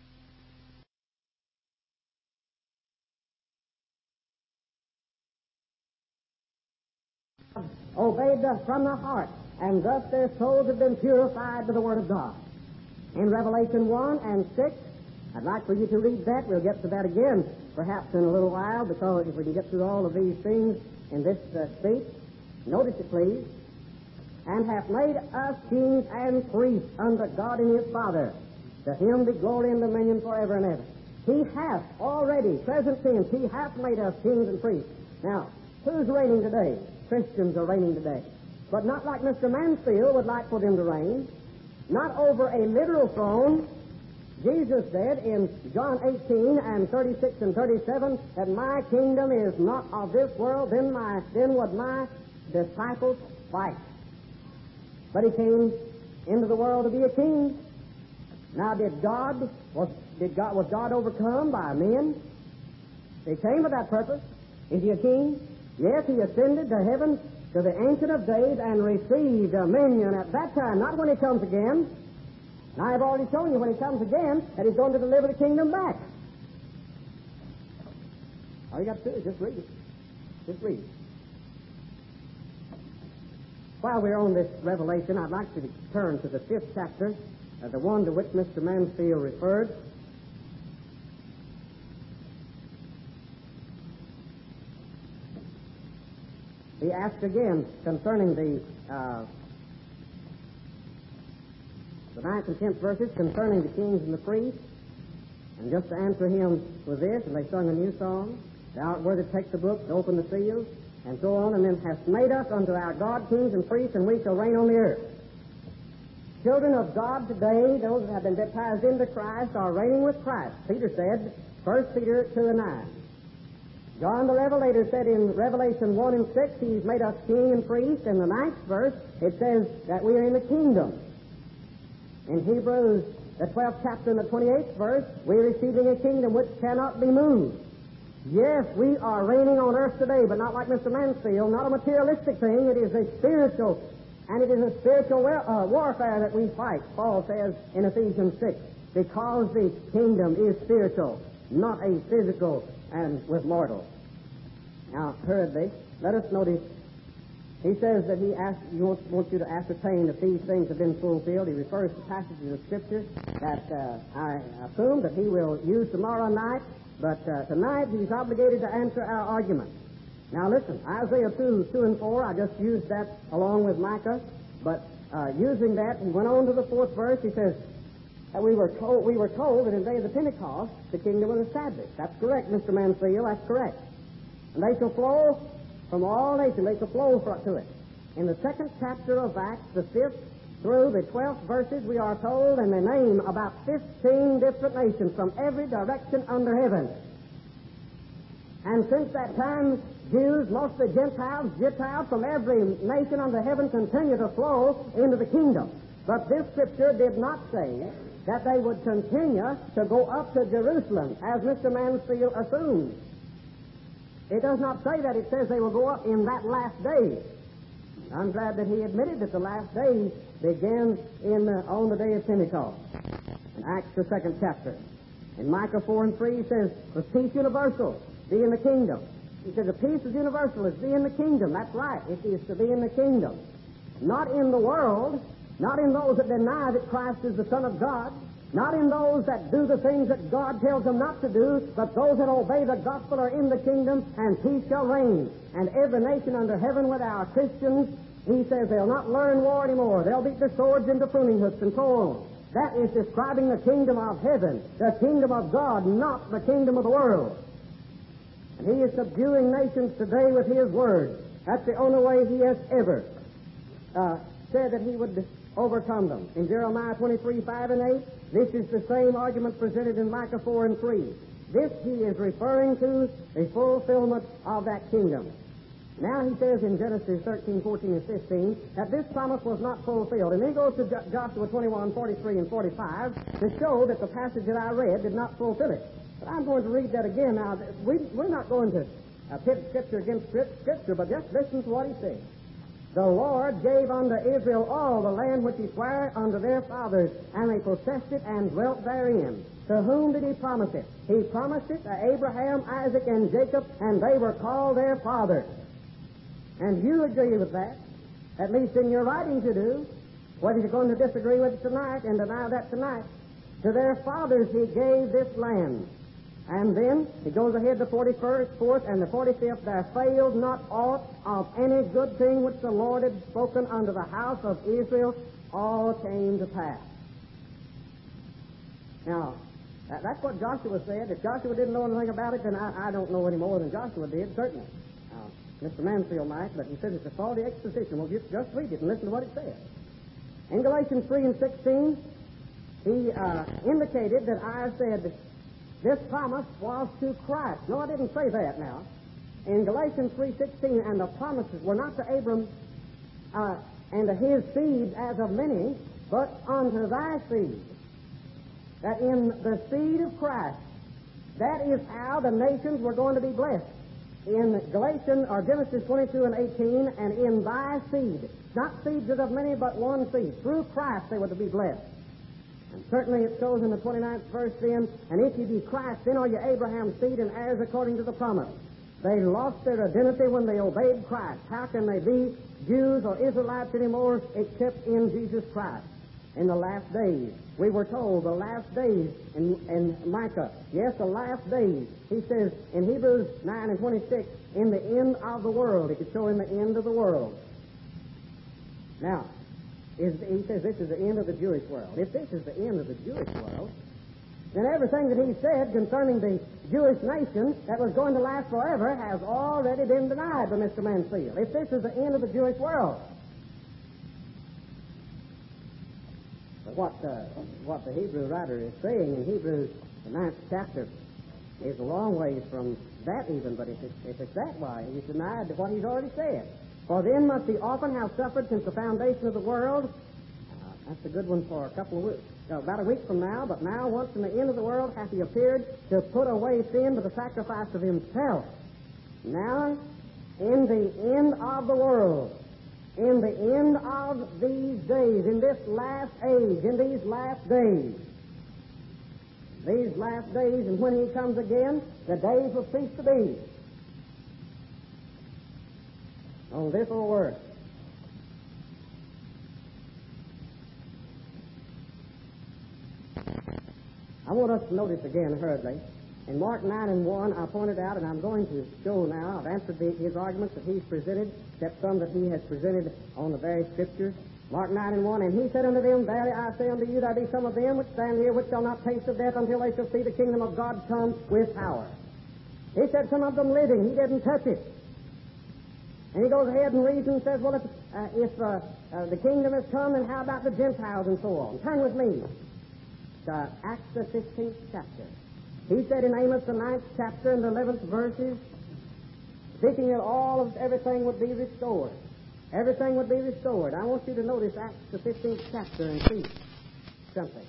Obeyed from the heart, and thus their souls have been purified by the Word of God. In Revelation 1 and 6, I'd like for you to read that. We'll get to that again, perhaps in a little while, because if we can get through all of these things in this speech. Notice it, please. And hath made us kings and priests unto God and his Father. To him be glory and dominion forever and ever. He hath already, present tense, he hath made us kings and priests. Now, who's reigning today? Christians are reigning today. But not like Mr. Mansfield would like for them to reign. Not over a literal throne. Jesus said in John 18 and 36 and 37 that my kingdom is not of this world, then would my disciples fight. But he came into the world to be a king. Now was God overcome by men? He came for that purpose. Is he a king? Yes, he ascended to heaven to the Ancient of Days and received dominion at that time, not when he comes again. Now, I've already shown you when he comes again that he's going to deliver the kingdom back. All you got to do is just read it. Just read it. While we're on this revelation, I'd like to turn to the 5th chapter, the one to which Mr. Mansfield referred. he asked again concerning the 9th and 10th verses concerning the kings and the priests. And just to answer him with this, and they sung a new song, "Thou art worthy to take the book, to open the seals," and so on, and then hast made us unto our God kings and priests, and we shall reign on the earth. Children of God today, those that have been baptized into Christ, are reigning with Christ. Peter said, 1 Peter 2:9. John the Revelator said in Revelation 1:6, he's made us king and priest. In the 9th verse, it says that we are in the kingdom. In Hebrews, the 12th chapter and the 28th verse, we're receiving a kingdom which cannot be moved. Yes, we are reigning on earth today, but not like Mr. Mansfield, not a materialistic thing. It is a spiritual, and it is a spiritual warfare that we fight, Paul says in Ephesians 6, because the kingdom is spiritual, not a physical and with mortal. Now, hurriedly, let us notice, he says that he wants you to ascertain if these things have been fulfilled. He refers to passages of Scripture that I assume that he will use tomorrow night, but tonight he's obligated to answer our argument. Now listen, Isaiah 2 and 4, I just used that along with Micah, but using that, he went on to the 4th verse. He says that we were told that in the day of the Pentecost, the kingdom was established. That's correct, Mr. Mansfield, that's correct. And they shall flow from all nations, they shall flow to it. In the 2nd chapter of Acts, the 5th through the 12th verses, we are told, and they name about 15 different nations from every direction under heaven. And since that time, Jews, mostly Gentiles from every nation under heaven continue to flow into the kingdom. But this Scripture did not say that they would continue to go up to Jerusalem, as Mr. Mansfield assumes. It does not say that. It says they will go up in that last day. I'm glad that he admitted that the last days began on the day of Pentecost. In Acts, the 2nd chapter. In Micah 4:3, he says, "The peace universal, be in the kingdom." He says, the peace is universal, it's be in the kingdom. That's right. It is to be in the kingdom. Not in the world, not in those that deny that Christ is the Son of God, not in those that do the things that God tells them not to do, but those that obey the gospel are in the kingdom, and peace shall reign. And every nation under heaven with our Christians, he says they'll not learn war anymore. They'll beat their swords into pruning hooks and so on. That is describing the kingdom of heaven, the kingdom of God, not the kingdom of the world. And he is subduing nations today with his word. That's the only way he has ever said that he would overcome them. In Jeremiah 23:5-8, this is the same argument presented in Micah 4:3. This he is referring to the fulfillment of that kingdom. Now he says in Genesis 13:14-15 that this promise was not fulfilled. And then he goes to Joshua 21:43 and 45 to show that the passage that I read did not fulfill it. But I'm going to read that again. Now, we're not going to pit Scripture against Scripture, but just listen to what he says. The Lord gave unto Israel all the land which he sware unto their fathers, and they possessed it and dwelt therein. To whom did he promise it? He promised it to Abraham, Isaac, and Jacob, and they were called their fathers. And you agree with that, at least in your writings you do. Whether you're going to disagree with it tonight and deny that tonight. To their fathers he gave this land. And then he goes ahead to 41st, 4th, and the 45th. There failed not aught of any good thing which the Lord had spoken unto the house of Israel. All came to pass. Now, that's what Joshua said. If Joshua didn't know anything about it, then I don't know any more than Joshua did, certainly. Mr. Mansfield might, but he says it's a faulty exposition. Well, just read it and listen to what it says. In Galatians 3:16, he indicated that I said this promise was to Christ. No, I didn't say that now. In Galatians 3:16, and the promises were not to Abram and to his seed as of many, but unto thy seed. That in the seed of Christ, that is how the nations were going to be blessed. In Genesis 22:18, and in thy seed, not seeds of many, but one seed. Through Christ they were to be blessed. And certainly it shows in the 29th verse then, and if you be Christ, then are you Abraham's seed and heirs according to the promise. They lost their identity when they obeyed Christ. How can they be Jews or Israelites anymore except in Jesus Christ? in the last days. We were told the last days in Micah. Yes, the last days. He says in Hebrews 9 and 26, in the end of the world. He could show in the end of the world. Now, he says this is the end of the Jewish world. If this is the end of the Jewish world, then everything that he said concerning the Jewish nation that was going to last forever has already been denied by Mr. Mansfield. If this is the end of the Jewish world. But what the Hebrew writer is saying in Hebrews, the 9th chapter, is a long ways from that even, but if it's that way, he's denied what he's already said. For then must he often have suffered since the foundation of the world. That's a good one for a couple of weeks. About a week from now, but now once in the end of the world hath he appeared to put away sin by the sacrifice of himself. Now, in the end of the world, in the end of these days, in this last age, in these last days, and when he comes again, the days will cease to be. On this old word. I want us to notice again hurriedly. In Mark 9 and 1, I pointed out, and I'm going to show now, I've answered his arguments that he's presented, except some that he has presented on the various scriptures. Mark 9 and 1, and he said unto them, Verily I say unto you, there be some of them which stand here which shall not taste of death until they shall see the kingdom of God come with power. He said some of them living, he didn't touch it. And he goes ahead and reads and says, well, if the kingdom has come, then how about the Gentiles and so on? Turn with me to Acts the 15th chapter. He said in Amos the 9th chapter and the 11th verses, speaking that everything would be restored. Everything would be restored. I want you to notice Acts the 15th chapter and see something.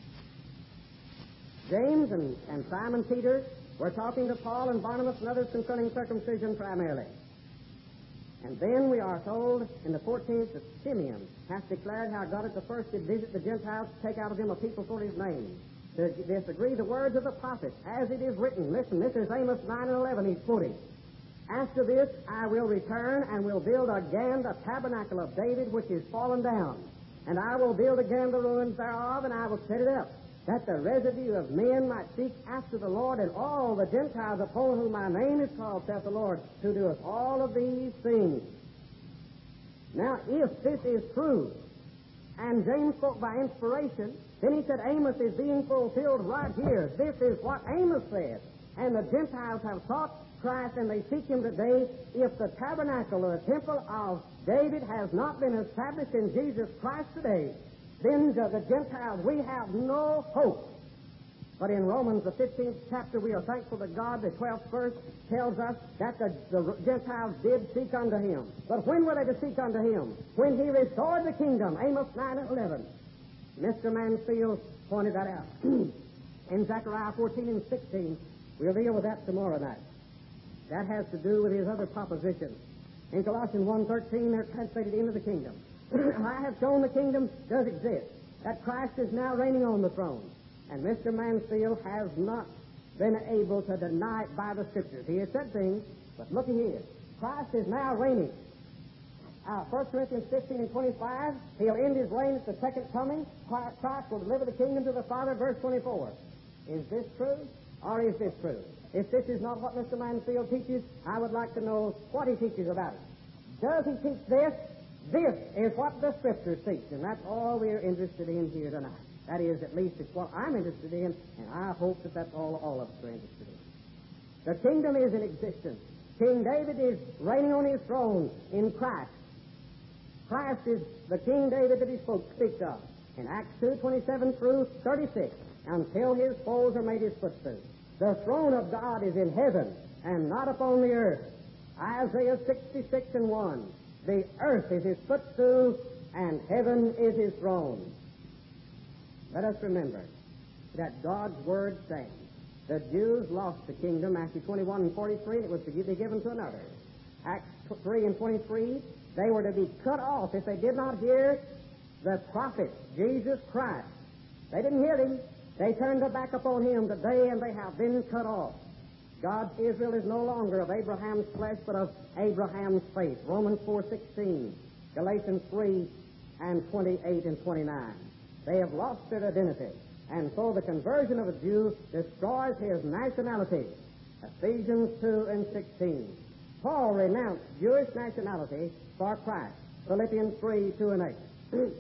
James and Simon Peter were talking to Paul and Barnabas and others concerning circumcision primarily. And then we are told in the 14th that Simeon hath declared how God at the first did visit the Gentiles to take out of them a people for his name. To disagree the words of the prophets, as it is written. Listen, this is Amos 9 and 11 he's quoting. After this I will return and will build again the tabernacle of David which is fallen down. And I will build again the ruins thereof, and I will set it up, that the residue of men might seek after the Lord, and all the Gentiles upon whom my name is called, saith the Lord, who doeth all of these things. Now, if this is true, and James spoke by inspiration, then he said Amos is being fulfilled right here. This is what Amos said. And the Gentiles have sought Christ, and they seek him today. If the tabernacle or the temple of David has not been established in Jesus Christ today, then the Gentiles, we have no hope. But in Romans, the 15th chapter, we are thankful to God. The 12th verse tells us that the Gentiles did seek unto him. But when were they to seek unto him? When he restored the kingdom. Amos 9 and 11. Mr. Mansfield pointed that out. In Zechariah 14 and 16, we'll deal with that tomorrow night. That has to do with his other propositions. In Colossians 1:13, they're translated into the kingdom. I have shown the kingdom does exist, that Christ is now reigning on the throne. And Mr. Mansfield has not been able to deny it by the Scriptures. He has said things, but look here. Christ is now reigning. 1 Corinthians 15 and 25, he'll end his reign at the second coming. Christ will deliver the kingdom to the Father, verse 24. Is this true, or is this true? If this is not what Mr. Mansfield teaches, I would like to know what he teaches about it. Does he teach this? This is what the Scriptures teach, and that's all we're interested in here tonight. That is, at least it's what I'm interested in, and I hope that that's all of us are interested in. The kingdom is in existence. King David is reigning on his throne in Christ. Christ is the King David that he speaks of in Acts 2:27 through 36, until his foes are made his footstool. The throne of God is in heaven and not upon the earth. Isaiah 66 and 1. The earth is his footstool, and heaven is his throne. Let us remember that God's word stands. The Jews lost the kingdom, Matthew 21 and 43, and it was to be given to another. Acts 3 and 23, they were to be cut off if they did not hear the prophet, Jesus Christ. They didn't hear him. They turned their back upon him today, and they have been cut off. God's Israel is no longer of Abraham's flesh, but of Abraham's faith. Romans 4:16, Galatians 3 and 28 and 29. They have lost their identity. And so the conversion of a Jew destroys his nationality. Ephesians 2 and 16. Paul renounced Jewish nationality for Christ. Philippians 3, 2 and 8.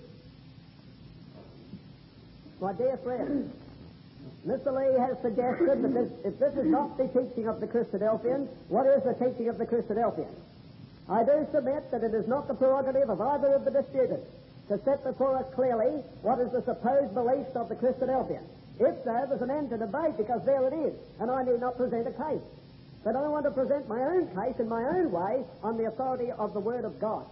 My dear friend, Mr. Lee has suggested that if this is not the teaching of the Christadelphians, what is the teaching of the Christadelphians? I do submit that it is not the prerogative of either of the disputants to set before us clearly what is the supposed beliefs of the Christadelphians. If so, there's an end to debate, because there it is, and I need not present a case. But I want to present my own case in my own way on the authority of the Word of God.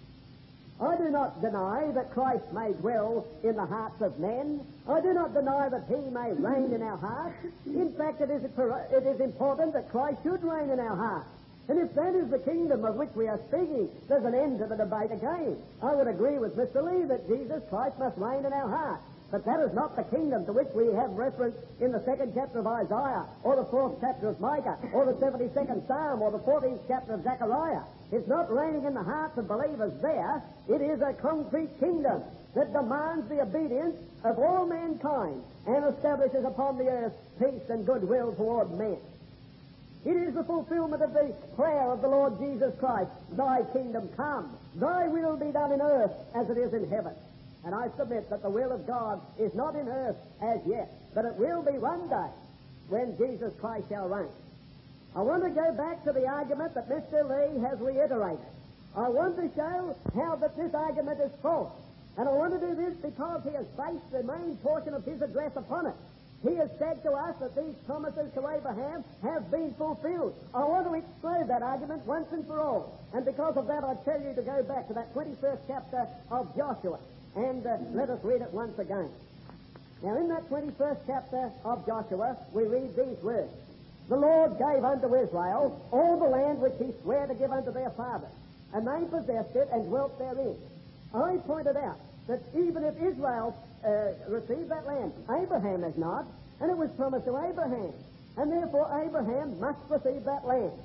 I do not deny that Christ may dwell in the hearts of men. I do not deny that He may reign in our hearts. In fact, it is important that Christ should reign in our hearts. And if that is the kingdom of which we are speaking, there's an end to the debate again. I would agree with Mr. Lee that Jesus Christ must reign in our hearts. But that is not the kingdom to which we have reference in the 2nd chapter of Isaiah, or the 4th chapter of Micah, or the 72nd Psalm, or the 14th chapter of Zechariah. It's not reigning in the hearts of believers there. It is a concrete kingdom that demands the obedience of all mankind and establishes upon the earth peace and goodwill toward men. It is the fulfillment of the prayer of the Lord Jesus Christ, Thy kingdom come, Thy will be done in earth as it is in heaven. And I submit that the will of God is not in earth as yet, but it will be one day when Jesus Christ shall reign. I want to go back to the argument that Mr. Lee has reiterated. I want to show how that this argument is false. And I want to do this because he has based the main portion of his address upon it. He has said to us that these promises to Abraham have been fulfilled. I want to explode that argument once and for all. And because of that, I tell you to go back to that 21st chapter of Joshua. And let us read it once again. Now, in that 21st chapter of Joshua, we read these words. The Lord gave unto Israel all the land which He sware to give unto their fathers, and they possessed it and dwelt therein. I pointed out that even if Israel received that land, Abraham has not, and it was promised to Abraham, and therefore Abraham must receive that land.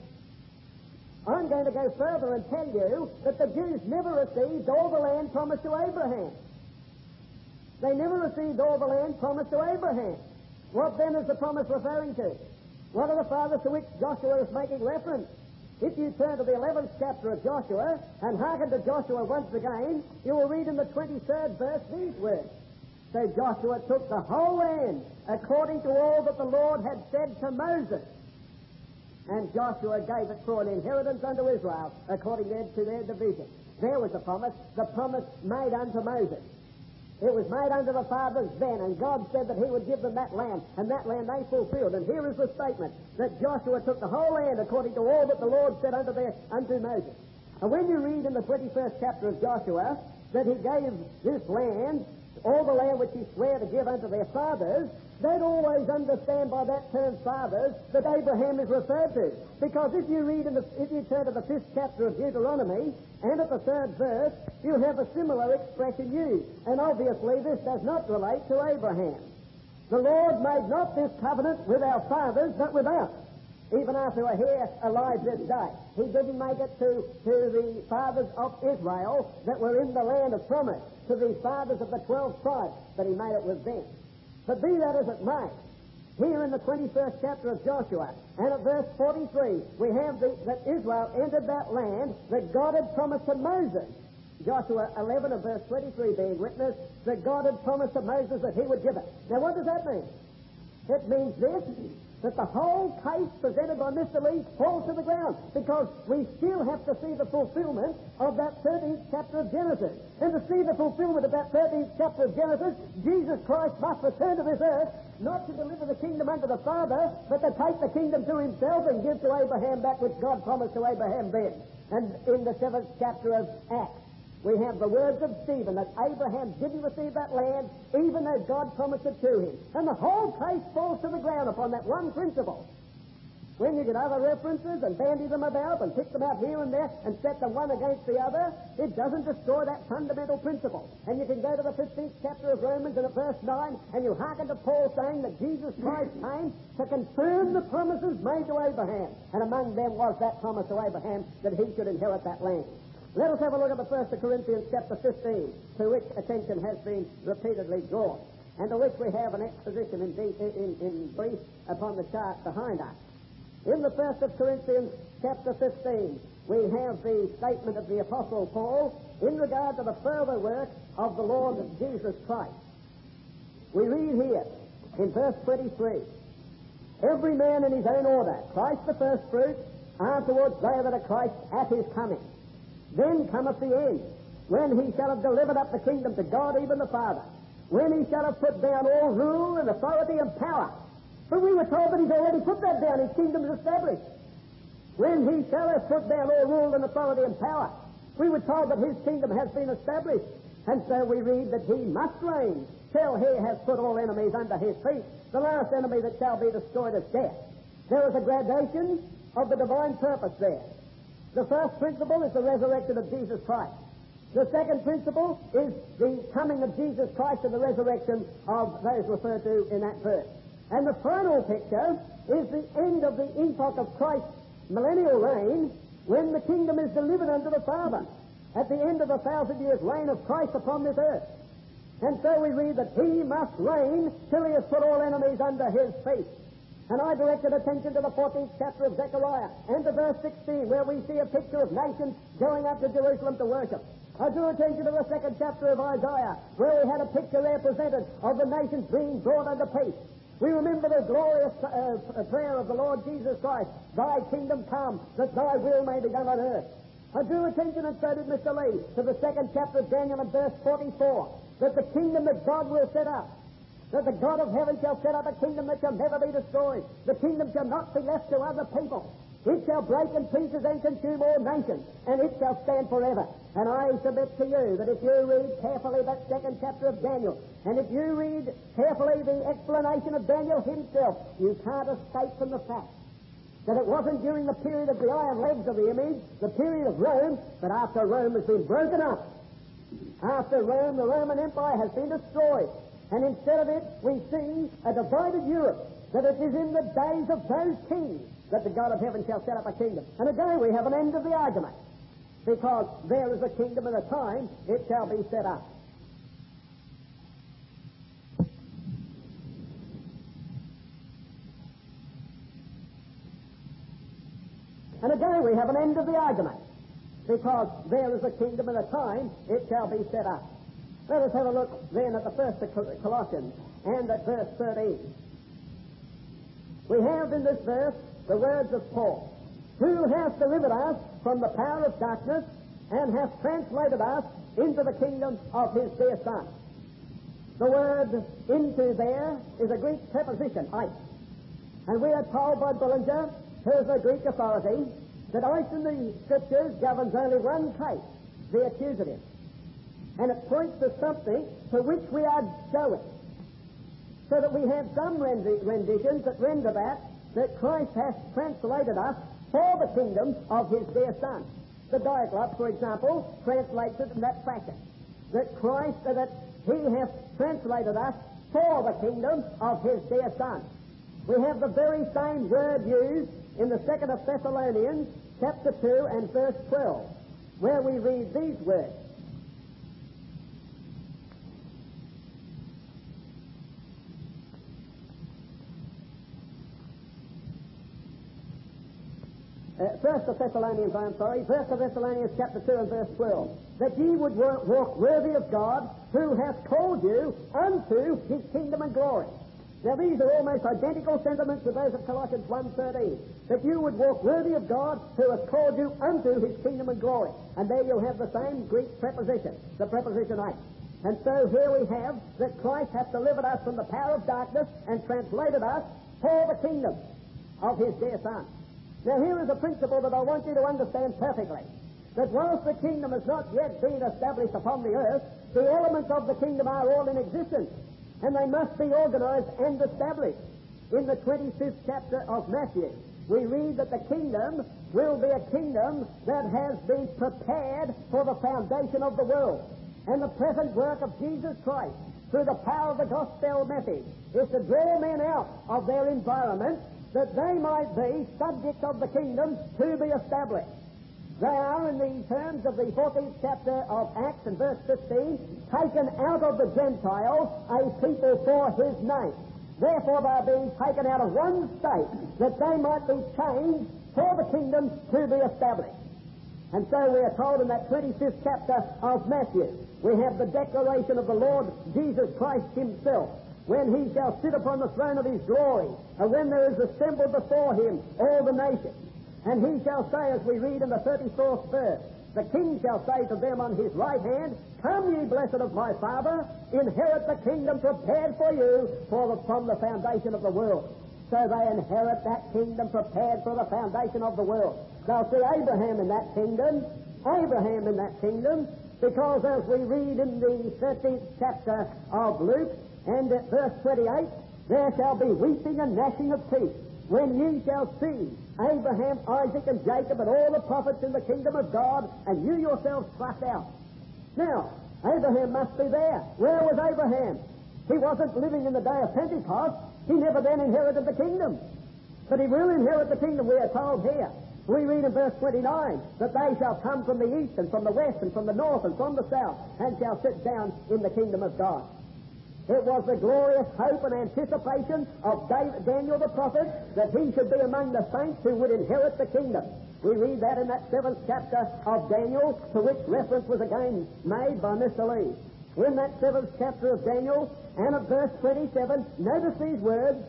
I'm going to go further and tell you that the Jews never received all the land promised to Abraham. They never received all the land promised to Abraham. What then is the promise referring to? What are the fathers to which Joshua is making reference? If you turn to the 11th chapter of Joshua and hearken to Joshua once again, you will read in the 23rd verse these words. So Joshua took the whole land according to all that the Lord had said to Moses. And Joshua gave it for an inheritance unto Israel according to their division. There was the promise made unto Moses. It was made unto the fathers then, and God said that He would give them that land, and that land they fulfilled. And here is the statement, that Joshua took the whole land according to all that the Lord said unto Moses. And when you read in the 21st chapter of Joshua that He gave this land, all the land which He sware to give unto their fathers, don't always understand by that term fathers that Abraham is referred to. Because if you turn to the 5th chapter of Deuteronomy, and at the 3rd verse, you have a similar expression used. And obviously this does not relate to Abraham. The Lord made not this covenant with our fathers, but with us, even after we're here alive this day. He didn't make it to the fathers of Israel that were in the land of promise, to the fathers of the 12 tribes, but He made it with them. But be that as it may, here in the 21st chapter of Joshua, and at verse 43, we have that Israel entered that land that God had promised to Moses. Joshua 11 and verse 23 being witness that God had promised to Moses that He would give it. Now what does that mean? It means this, that the whole case presented by Mr. Lee falls to the ground, because we still have to see the fulfillment of that 13th chapter of Genesis. And to see the fulfillment of that 13th chapter of Genesis, Jesus Christ must return to this earth, not to deliver the kingdom unto the Father, but to take the kingdom to Himself and give to Abraham that which God promised to Abraham then. And in the 7th chapter of Acts, we have the words of Stephen that Abraham didn't receive that land even though God promised it to him. And the whole case falls to the ground upon that one principle. When you get other references and bandy them about and pick them out here and there and set them one against the other, it doesn't destroy that fundamental principle. And you can go to the 15th chapter of Romans and at verse 9 and you hearken to Paul saying that Jesus Christ came to confirm the promises made to Abraham. And among them was that promise to Abraham that he should inherit that land. Let us have a look at the 1 Corinthians chapter 15, to which attention has been repeatedly drawn, and to which we have an exposition in brief upon the chart behind us. In the 1 Corinthians chapter 15, we have the statement of the Apostle Paul in regard to the further work of the Lord Jesus Christ. We read here in verse 23, every man in his own order, Christ the first fruit, afterwards they that are Christ at his coming. Then cometh the end, when he shall have delivered up the kingdom to God, even the Father, when he shall have put down all rule and authority and power. But we were told that he's already put that down, his kingdom is established. When he shall have put down all rule and authority and power, we were told that his kingdom has been established. And so we read that he must reign till he has put all enemies under his feet. The last enemy that shall be destroyed is death. There is a gradation of the divine purpose there. The first principle is the resurrection of Jesus Christ. The second principle is the coming of Jesus Christ and the resurrection of those referred to in that verse. And the final picture is the end of the epoch of Christ's millennial reign, when the kingdom is delivered unto the Father at the end of the 1,000 years reign of Christ upon this earth. And so we read that he must reign till he has put all enemies under his feet. And I directed attention to the 14th chapter of Zechariah and to verse 16, where we see a picture of nations going up to Jerusalem to worship. I drew attention to the 2nd chapter of Isaiah, where we had a picture there presented of the nations being brought under peace. We remember the glorious prayer of the Lord Jesus Christ, thy kingdom come, that thy will may be done on earth. I drew attention, and so did Mr. Lee, to the 2nd chapter of Daniel and verse 44, that the kingdom that God will set up, that the God of heaven shall set up a kingdom that shall never be destroyed. The kingdom shall not be left to other people. It shall break in pieces and consume all nations, and it shall stand forever. And I submit to you that if you read carefully that 2nd chapter of Daniel, and if you read carefully the explanation of Daniel himself, you can't escape from the fact that it wasn't during the period of the iron legs of the image, the period of Rome, but after Rome has been broken up. After Rome, the Roman Empire has been destroyed. And instead of it, we see a divided Europe, that it is in the days of those kings that the God of heaven shall set up a kingdom. And again, we have an end of the argument, because there is a kingdom and a time it shall be set up. And again, we have an end of the argument, because there is a kingdom and a time it shall be set up. Let us have a look then at the first of Colossians and at verse 13. We have in this verse the words of Paul, who hath delivered us from the power of darkness and hath translated us into the kingdom of his dear Son. The word into there is a Greek preposition, eis. And we are told by Bullinger, who is a Greek authority, that eis in the Scriptures governs only one case, the accusative. And it points to something to which we are going. So that we have some renditions that render that Christ has translated us for the kingdom of his dear Son. The Diaglott, for example, translates it in that fashion. That he has translated us for the kingdom of his dear Son. We have the very same word used in the 2nd of Thessalonians, chapter 2 and verse 12, where we read these words. First of Thessalonians chapter 2 and verse 12, that ye would walk worthy of God, who hath called you unto his kingdom and glory. Now these are almost identical sentiments to those of Colossians 1:13, that you would walk worthy of God, who hath called you unto his kingdom and glory. And there you'll have the same Greek preposition, the preposition eis. And so here we have that Christ hath delivered us from the power of darkness and translated us for the kingdom of his dear Son. Now here is a principle that I want you to understand perfectly, that whilst the kingdom has not yet been established upon the earth, the elements of the kingdom are all in existence, and they must be organized and established. In the 25th chapter of Matthew, we read that the kingdom will be a kingdom that has been prepared for the foundation of the world. And the present work of Jesus Christ, through the power of the gospel message, is to draw men out of their environment, that they might be subjects of the kingdom to be established. They are, in the terms of the 14th chapter of Acts and verse 15, taken out of the Gentiles, a people for his name. Therefore they are being taken out of one state, that they might be changed for the kingdom to be established. And so we are told in that 25th chapter of Matthew, we have the declaration of the Lord Jesus Christ himself, when he shall sit upon the throne of his glory, and when there is assembled before him all the nations. And he shall say, as we read in the 34th verse, the king shall say to them on his right hand, Come, ye blessed of my Father, inherit the kingdom prepared for you from the foundation of the world. So they inherit that kingdom prepared for the foundation of the world. They'll see Abraham in that kingdom, because as we read in the 13th chapter of Luke, and at verse 28, there shall be weeping and gnashing of teeth, when ye shall see Abraham, Isaac, and Jacob, and all the prophets in the kingdom of God, and you yourselves thrust out. Now, Abraham must be there. Where was Abraham? He wasn't living in the day of Pentecost. He never then inherited the kingdom. But he will inherit the kingdom, we are told here. We read in verse 29 that they shall come from the east and from the west and from the north and from the south, and shall sit down in the kingdom of God. It was the glorious hope and anticipation of Daniel the prophet that he should be among the saints who would inherit the kingdom. We read that in that 7th chapter of Daniel, to which reference was again made by Mr. Lee. In that 7th chapter of Daniel, and at verse 27, notice these words,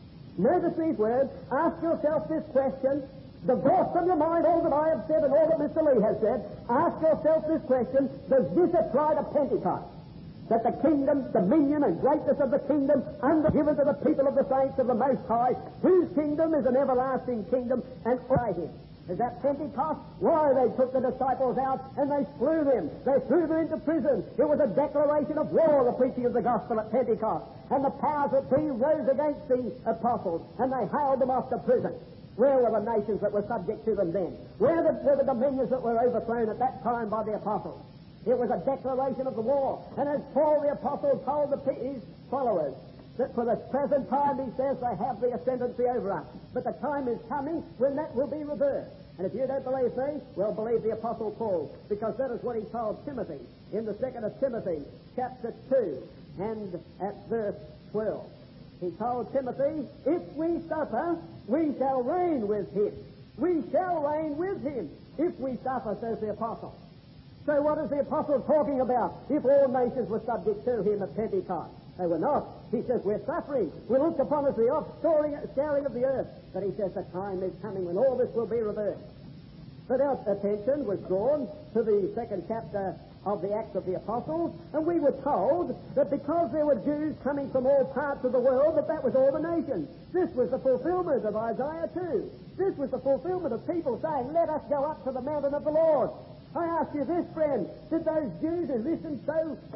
ask yourself this question, divorce from your mind all that I have said and all that Mr. Lee has said, ask yourself this question, does this apply to Pentecost? That the kingdom, dominion, and greatness of the kingdom given to the people of the saints of the Most High, whose kingdom is an everlasting kingdom, and by him. Is that Pentecost? Why, they took the disciples out and they slew them. They threw them into prison. It was a declaration of war, the preaching of the gospel at Pentecost. And the powers that be rose against the apostles, and they hailed them off to prison. Where were the nations that were subject to them then? Where were the dominions that were overthrown at that time by the apostles? It was a declaration of the war. And as Paul the Apostle told his followers, that for the present time, he says, they have the ascendancy over us. But the time is coming when that will be reversed. And if you don't believe me, well, believe the Apostle Paul, because that is what he told Timothy in the 2nd of Timothy, chapter 2, and at verse 12. He told Timothy, if we suffer, we shall reign with him. We shall reign with him if we suffer, says the Apostle. So what is the apostle talking about? If all nations were subject to him at Pentecost. They were not. He says, we're suffering. We're looked upon as the offscoring of the earth. But he says, the time is coming when all this will be reversed. But our attention was drawn to the 2nd chapter of the Acts of the Apostles, and we were told that because there were Jews coming from all parts of the world, that was all the nations. This was the fulfillment of Isaiah 2. This was the fulfillment of people saying, let us go up to the mountain of the Lord. I ask you this, friend, did those Jews who listened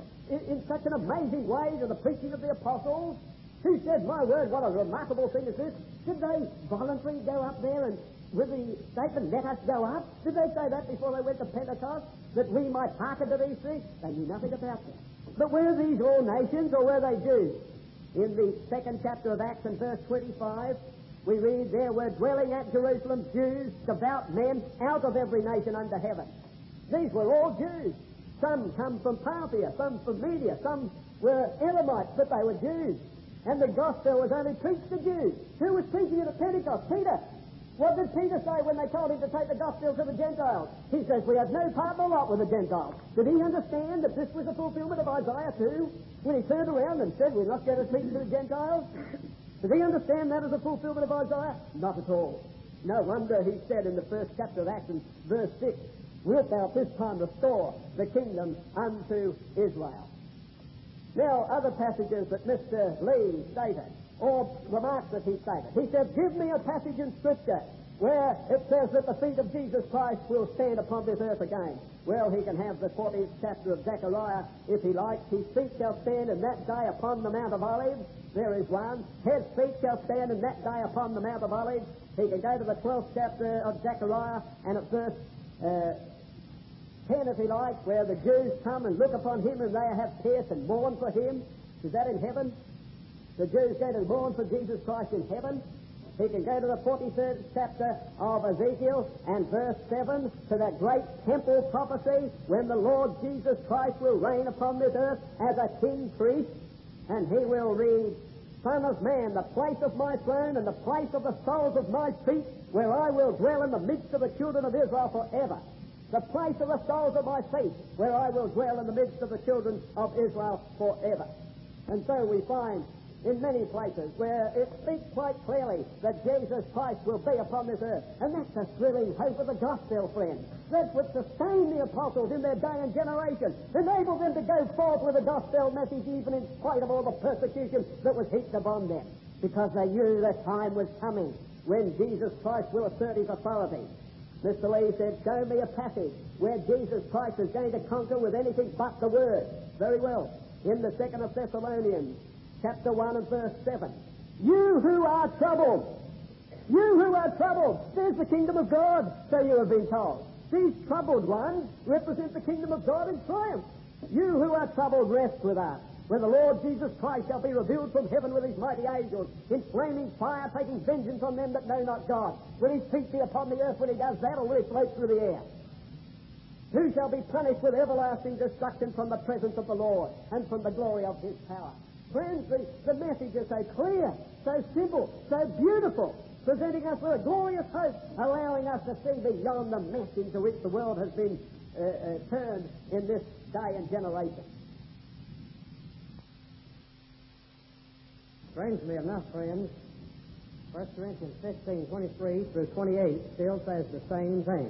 in such an amazing way to the preaching of the apostles, who said, my word, what a remarkable thing is this, did they voluntarily go up there and with the statement, let us go up? Did they say that before they went to Pentecost? That we might hearken to these things? They knew nothing about that. But were these all nations or were they Jews? In the 2nd chapter of Acts and verse 25, we read, there were dwelling at Jerusalem Jews, devout men, out of every nation under heaven. These were all Jews. Some come from Parthia, some from Media, some were Elamites, but they were Jews. And the gospel was only preached to Jews. Who was preaching it at Pentecost? Peter. What did Peter say when they told him to take the gospel to the Gentiles? He says, we have no part nor lot with the Gentiles. Did he understand that this was the fulfillment of Isaiah 2? When he turned around and said, we're not going to preach to the Gentiles? Did he understand that as a fulfillment of Isaiah? Not at all. No wonder he said in the 1st chapter of Acts, verse 6, wilt thou this time restore the kingdom unto Israel? Now, other passages that Mr. Lee stated, or remarks that he stated. He said, give me a passage in Scripture where it says that the feet of Jesus Christ will stand upon this earth again. Well, he can have the 14th chapter of Zechariah if he likes. His feet shall stand in that day upon the Mount of Olives. There is one. His feet shall stand in that day upon the Mount of Olives. He can go to the 12th chapter of Zechariah and at verse 10, if he likes, where the Jews come and look upon him and they have pierced and mourn for him. Is that in heaven? The Jews go to mourn for Jesus Christ in heaven. He can go to the 43rd chapter of Ezekiel and verse 7 to that great temple prophecy when the Lord Jesus Christ will reign upon this earth as a king priest, and he will read, Son of man, the place of my throne and the place of the soles of my feet, where I will dwell in the midst of the children of Israel forever. The place of the soles of my feet, where I will dwell in the midst of the children of Israel forever. And so we find in many places where it speaks quite clearly that Jesus Christ will be upon this earth. And that's the thrilling hope of the gospel, friends. That's what sustained the apostles in their day and generation, enabled them to go forth with the gospel message even in spite of all the persecution that was heaped upon them, because they knew the time was coming when Jesus Christ will assert his authority. Mr. Lee said, show me a passage where Jesus Christ is going to conquer with anything but the Word. Very well. In the 2nd of Thessalonians, chapter 1 and verse 7. You who are troubled, there's the kingdom of God, so you have been told. These troubled ones represent the kingdom of God in triumph. You who are troubled, rest with us, when the Lord Jesus Christ shall be revealed from heaven with his mighty angels, in flaming fire, taking vengeance on them that know not God. Will his feet be upon the earth when he does that, or will he float through the air? Who shall be punished with everlasting destruction from the presence of the Lord and from the glory of his power? Friends, the message is so clear, so simple, so beautiful, presenting us with a glorious hope, allowing us to see beyond the mess into which the world has been turned in this day and generation. Strangely enough, friends, 1 Corinthians 15:23 through 28 still says the same thing.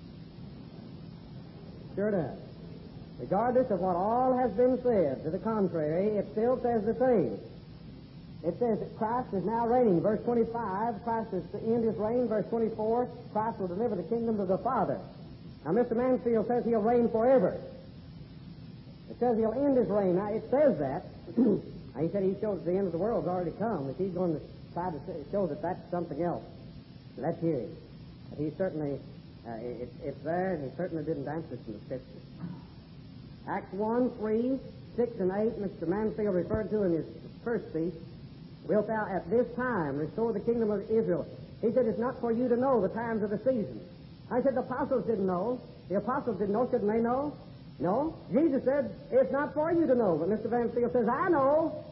Sure does. Regardless of what all has been said to the contrary, it still says the same. It says that Christ is now reigning. Verse 25, Christ is to end his reign. Verse 24, Christ will deliver the kingdom to the Father. Now, Mr. Mansfield says he'll reign forever. It says he'll end his reign. Now, it says that. He said he shows the end of the world's already come. If he's going to try to show that that's something else, let's hear him. But he certainly, it's there, and he certainly didn't answer it from the Scriptures. Acts 1, 3, 6, and 8, Mr. Mansfield referred to in his first speech, wilt thou at this time restore the kingdom of Israel? He said, it's not for you to know the times of the season. I said, the apostles didn't know. The apostles didn't know. Shouldn't they know? No. Jesus said, it's not for you to know. But Mr. Mansfield says, I know.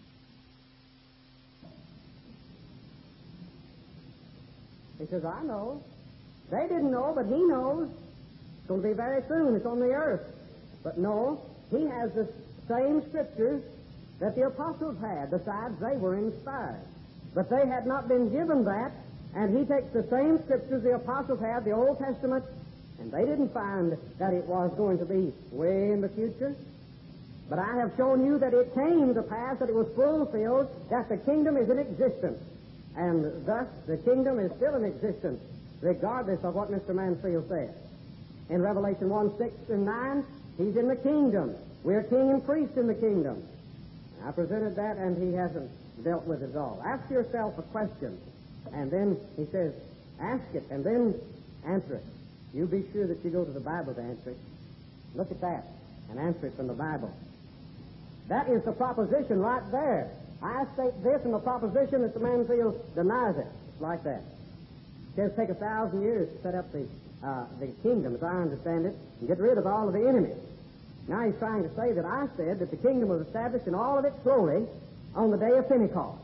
He says, I know. They didn't know, but he knows. It's going to be very soon. It's on the earth. But no, he has the same Scriptures that the apostles had. Besides, they were inspired. But they had not been given that, and he takes the same Scriptures the apostles had, the Old Testament, and they didn't find that it was going to be way in the future. But I have shown you that it came to pass, that it was fulfilled, that the kingdom is in existence. And thus, the kingdom is still in existence, regardless of what Mr. Mansfield says. In Revelation 1, 6 and 9, he's in the kingdom. We're king and priest in the kingdom. I presented that, and he hasn't dealt with it at all. Ask yourself a question, and then he says, ask it, and then answer it. You be sure that you go to the Bible to answer it. Look at that, and answer it from the Bible. That is the proposition right there. I state this, and the proposition that the Mansfield denies it. It's like that. It says take 1,000 years to set up the kingdom, as I understand it, and get rid of all of the enemies. Now he's trying to say that I said that the kingdom was established in all of its glory on the day of Pentecost.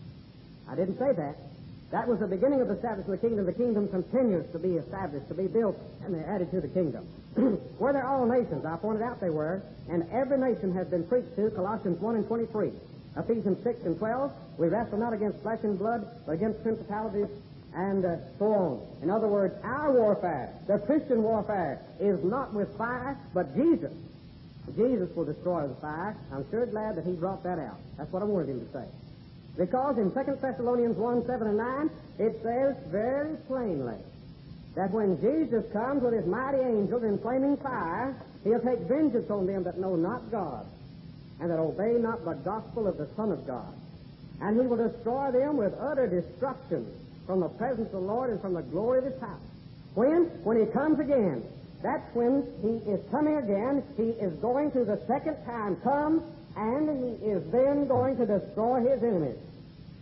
I didn't say that. That was the beginning of the establishment of the kingdom. The kingdom continues to be established, to be built, and added to the kingdom. Were they all nations? I pointed out they were, and every nation has been preached to, Colossians 1 and 23. Ephesians 6 and 12, we wrestle not against flesh and blood, but against principalities and so on. In other words, our warfare, the Christian warfare, is not with fire, but Jesus. Jesus will destroy the fire. I'm sure glad that he brought that out. That's what I wanted him to say. Because in 2 Thessalonians 1, 7 and 9, it says very plainly that when Jesus comes with his mighty angels in flaming fire, he'll take vengeance on them that know not God, and that obey not the gospel of the Son of God. And he will destroy them with utter destruction from the presence of the Lord and from the glory of his power. When he comes again, that's when he is coming again. He is going to the second time come, and he is then going to destroy his enemies.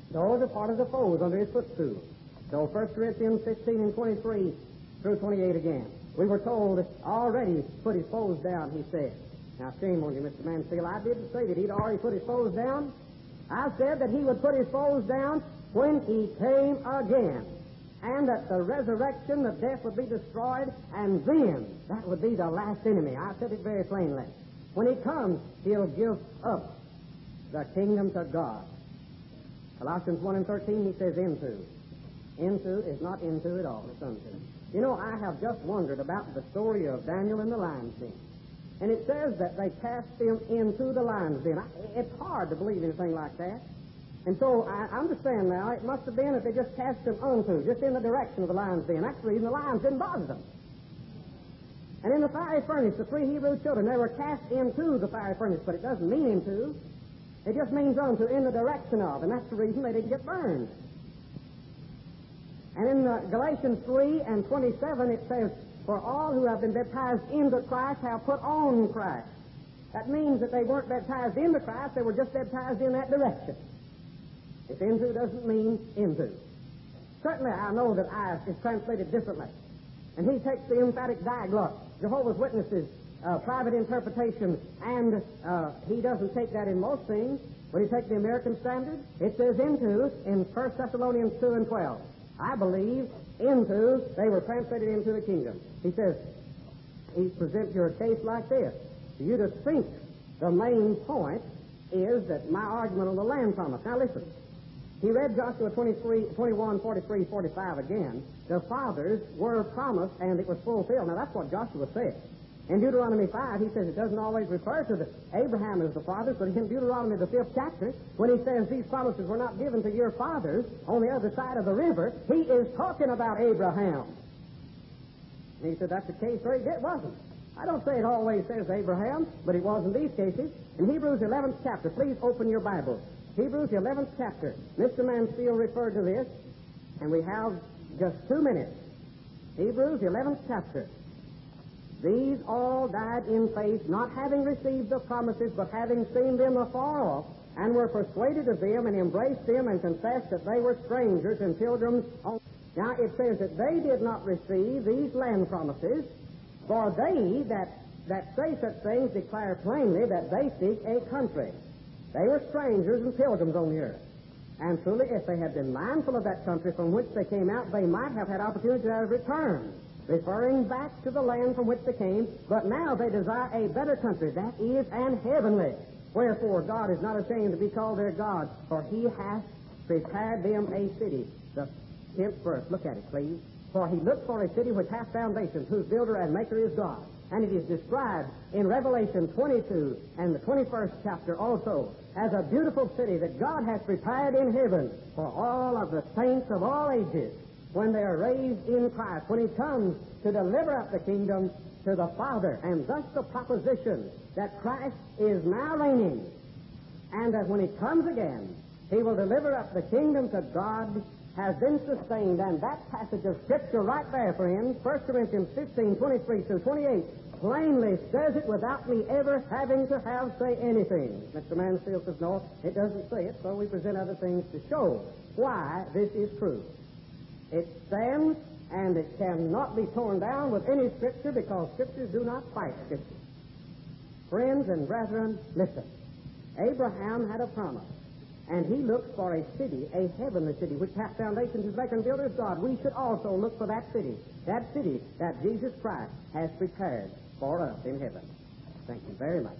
Those are part of the foes under his footstool. So 1 Corinthians 15 and 23 through 28 again. We were told already put his foes down, he said. Now, shame on you, Mr. Mansfield. I didn't say that he'd already put his foes down. I said that he would put his foes down when he came again. And at the resurrection, the death would be destroyed, and then that would be the last enemy. I said it very plainly. When he comes, he'll give up the kingdom to God. Colossians 1 and 13, he says into. Into is not into at all, it's unto. You know, I have just wondered about the story of Daniel in the lion's den. And it says that they cast him into the lion's den. It's hard to believe anything like that. And so I understand now, it must have been that they just cast him unto, just in the direction of the lion's den. That's the reason the lions didn't bother them. And in the fiery furnace, the 3 Hebrew children, they were cast into the fiery furnace, but it doesn't mean into. It just means unto, in the direction of, and that's the reason they didn't get burned. And in Galatians 3 and 27, it says, for all who have been baptized into Christ have put on Christ. That means that they weren't baptized into Christ, they were just baptized in that direction. If into doesn't mean into. Certainly I know that I is translated differently. And he takes the emphatic diaglott, Jehovah's Witnesses, private interpretation, and he doesn't take that in most things. When he takes the American Standard, it says into in 1 Thessalonians 2 and 12. I believe into, they were translated into the kingdom. He says, he presents your case like this. For you to think the main point is that my argument on the land promise. Now listen. He read Joshua 21, 43, 45 again. The fathers were promised and it was fulfilled. Now that's what Joshua said. In Deuteronomy 5, he says it doesn't always refer to Abraham as the father, but in Deuteronomy, the 5th chapter, when he says these promises were not given to your fathers on the other side of the river, he is talking about Abraham. And he said that's the case, or it wasn't. I don't say it always says Abraham, but it was in these cases. In Hebrews 11th chapter, please open your Bible. Hebrews 11th chapter. Mr. Mansfield referred to this, and we have just 2 minutes. Hebrews 11th chapter. These all died in faith, not having received the promises, but having seen them afar off, and were persuaded of them, and embraced them, and confessed that they were strangers and pilgrims. Now it says that they did not receive these land promises, for they that say such things declare plainly that they seek a country. They were strangers and pilgrims on the earth. And truly, if they had been mindful of that country from which they came out, they might have had opportunity to return, referring back to the land from which they came. But now they desire a better country, that is, an heavenly. Wherefore God is not ashamed to be called their God, for he hath prepared them a city. The 10th verse, look at it, please. For he looked for a city which hath foundations, whose builder and maker is God. And it is described in Revelation 22 and the 21st chapter also as a beautiful city that God has prepared in heaven for all of the saints of all ages when they are raised in Christ, when he comes to deliver up the kingdom to the Father. And thus the proposition that Christ is now reigning, and that when he comes again, he will deliver up the kingdom to God, has been sustained. And that passage of Scripture right there, friends, 1 Corinthians 15, 23 through 28, plainly says it without me ever having to say anything. Mr. Mansfield says, no, it doesn't say it, so we present other things to show why this is true. It stands, and it cannot be torn down with any Scripture, because Scriptures do not fight Scripture. Friends and brethren, listen. Abraham had a promise, and he looked for a city, a heavenly city, which hath foundations, whose maker and builder is God. We should also look for that city that Jesus Christ has prepared for us in heaven. Thank you very much.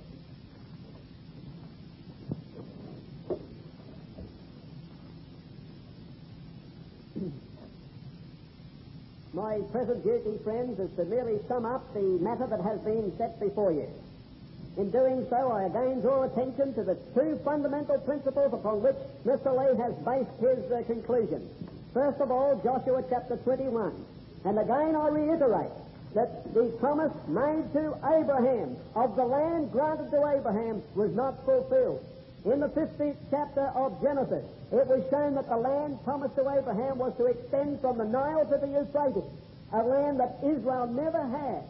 My present duty, friends, is to merely sum up the matter that has been set before you. In doing so, I again draw attention to the two fundamental principles upon which Mr. Lay has based his conclusion. First of all, Joshua chapter 21. And again I reiterate that the promise made to Abraham of the land granted to Abraham was not fulfilled. In the 15th chapter of Genesis, it was shown that the land promised to Abraham was to extend from the Nile to the Euphrates, a land that Israel never had.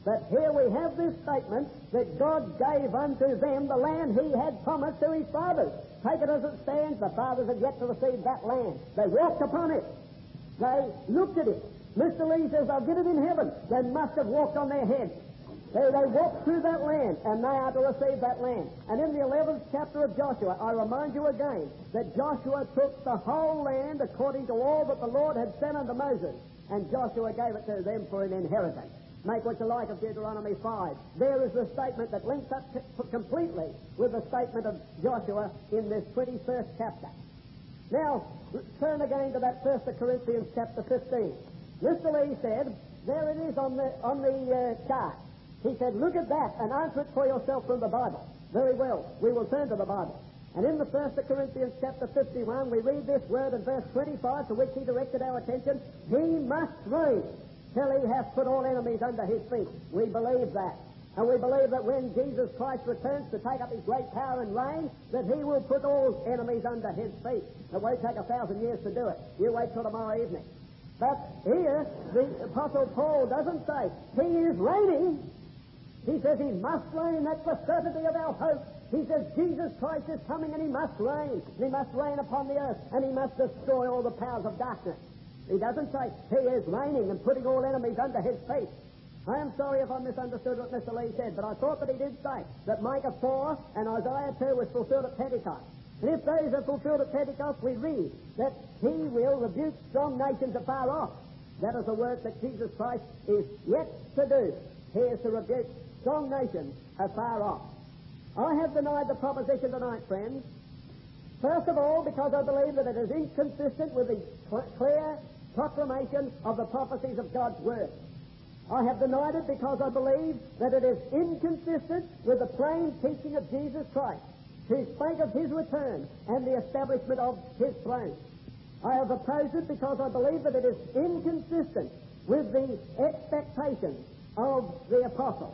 that here we have this statement that God gave unto them the land he had promised to his fathers. Take it as it stands, the fathers had yet to receive that land. They walked upon it. They looked at it. Mr. Lee says, I'll get it in heaven. They must have walked on their heads. They walked through that land, and they are to receive that land. And in the 11th chapter of Joshua, I remind you again that Joshua took the whole land according to all that the Lord had sent unto Moses, and Joshua gave it to them for an inheritance. Make what you like of Deuteronomy 5. There is the statement that links up completely with the statement of Joshua in this 21st chapter. Now, turn again to that 1 Corinthians chapter 15. Mr. Lee said, there it is on the chart. He said, look at that and answer it for yourself from the Bible. Very well. We will turn to the Bible. And in the 1 Corinthians chapter 51, we read this word in verse 25, to which he directed our attention. He must reign till he hath put all enemies under his feet. We believe that. And we believe that when Jesus Christ returns to take up his great power and reign, that he will put all enemies under his feet. It won't take 1,000 years to do it. You wait till tomorrow evening. But here, the Apostle Paul doesn't say, he is reigning. He says he must reign. That's the certainty of our hope. He says Jesus Christ is coming and he must reign. And he must reign upon the earth and he must destroy all the powers of darkness. He doesn't say he is reigning and putting all enemies under his feet. I am sorry if I misunderstood what Mr. Lee said, but I thought that he did say that Micah 4 and Isaiah 2 was fulfilled at Pentecost. And if those are fulfilled at Pentecost, we read that he will rebuke strong nations afar off. That is the work that Jesus Christ is yet to do. He is to rebuke strong nations afar off. I have denied the proposition tonight, friends. First of all, because I believe that it is inconsistent with the clear proclamation of the prophecies of God's Word. I have denied it because I believe that it is inconsistent with the plain teaching of Jesus Christ, who spake of his return and the establishment of his throne. I have opposed it because I believe that it is inconsistent with the expectations of the apostles.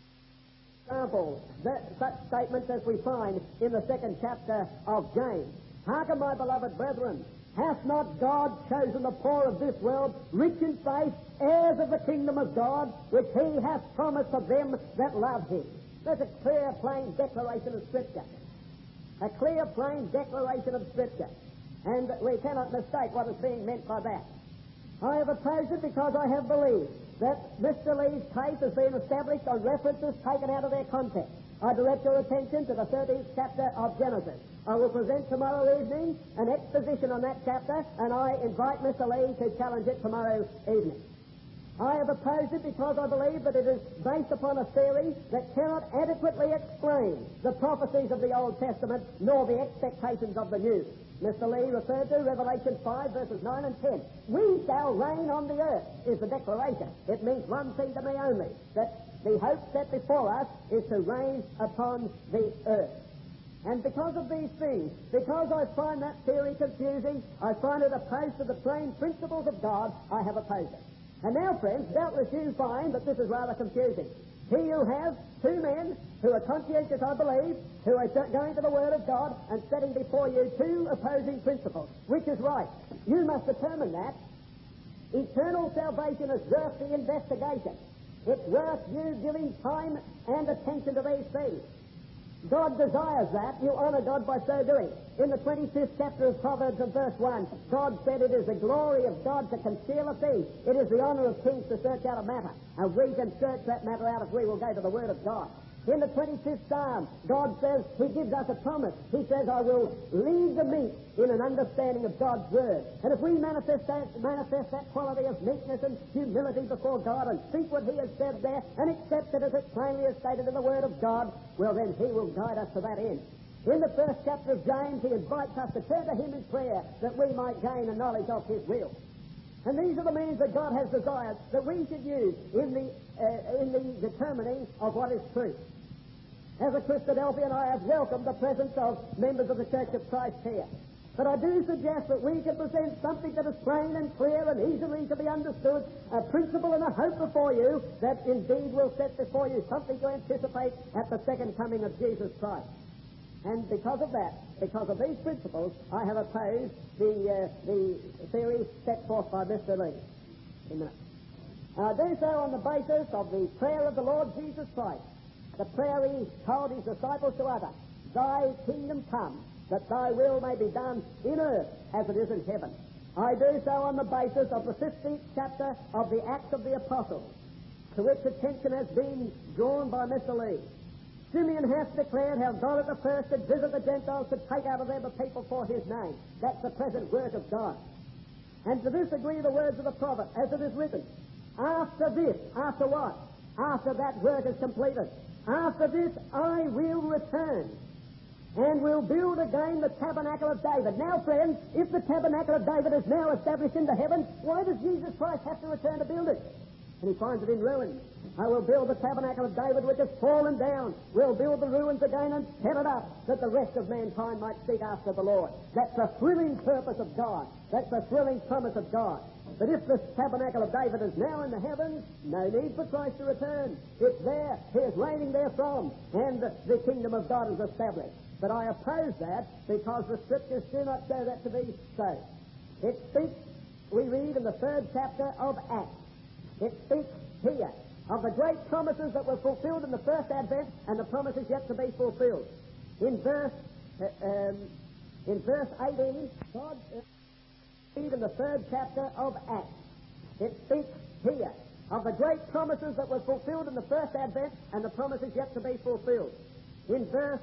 For example, such statements as we find in the 2nd chapter of James. Hearken, my beloved brethren, hath not God chosen the poor of this world, rich in faith, heirs of the kingdom of God, which he hath promised to them that love him? That's a clear, plain declaration of Scripture. A clear, plain declaration of Scripture. And we cannot mistake what is being meant by that. I have opposed it because I have believed that Mr. Lee's case has been established on references taken out of their context. I direct your attention to the 13th chapter of Genesis. I will present tomorrow evening an exposition on that chapter, and I invite Mr. Lee to challenge it tomorrow evening. I have opposed it because I believe that it is based upon a theory that cannot adequately explain the prophecies of the Old Testament nor the expectations of the New. Mr. Lee referred to Revelation 5, verses 9 and 10. We shall reign on the earth, is the declaration. It means one thing to me only, that the hope set before us is to reign upon the earth. And because of these things, because I find that theory confusing, I find it opposed to the plain principles of God, I have opposed it. And now, friends, doubtless you find that this is rather confusing. Here you have two men who are conscientious, I believe, who are going to the Word of God and setting before you two opposing principles. Which is right? You must determine that. Eternal salvation is worth the investigation. It's worth you giving time and attention to these things. God desires that. You honor God by so doing. In the 25th chapter of Proverbs and verse 1, God said it is the glory of God to conceal a thing. It is the honor of kings to search out a matter. And we can search that matter out if we will go to the Word of God. In the 25th Psalm, God says, he gives us a promise. He says, I will lead the meek in an understanding of God's Word. And if we manifest that quality of meekness and humility before God and think what he has said there and accept it as it plainly is stated in the Word of God, well, then he will guide us to that end. In the 1st chapter of James, he invites us to turn to him in prayer that we might gain a knowledge of his will. And these are the means that God has desired that we should use in the determining of what is true. As a Christadelphian, I have welcomed the presence of members of the Church of Christ here. But I do suggest that we can present something that is plain and clear and easily to be understood, a principle and a hope before you that indeed will set before you something to anticipate at the second coming of Jesus Christ. And because of that, because of these principles, I have opposed the theory set forth by Mr. Lee. Do so on the basis of the prayer of the Lord Jesus Christ, the prayer he told his disciples to utter. Thy kingdom come, that thy will may be done in earth as it is in heaven. I do so on the basis of the 15th chapter of the Acts of the Apostles, to which attention has been drawn by Mr. Lee. Simeon hath declared how God at the first did visit the Gentiles to take out of them a people for his name. That's the present work of God. And to this agree the words of the prophet, as it is written, after this, after what? After that work is completed. After this I will return and will build again the tabernacle of David. Now, friends, if the tabernacle of David is now established into heaven, why does Jesus Christ have to return to build it? And he finds it in ruins. I will build the tabernacle of David which has fallen down. We'll build the ruins again and set it up, that the rest of mankind might seek after the Lord. That's the thrilling purpose of God. That's the thrilling promise of God. But if this tabernacle of David is now in the heavens, no need for Christ to return. It's there. He is reigning therefrom, and the kingdom of God is established. But I oppose that because the Scriptures do not show that to be so. It speaks, we read in the 3rd chapter of Acts, it speaks here of the great promises that were fulfilled in the first advent and the promises yet to be fulfilled. In verse 18, God read in the 3rd chapter of Acts. It speaks here of the great promises that were fulfilled in the first advent and the promises yet to be fulfilled. In verse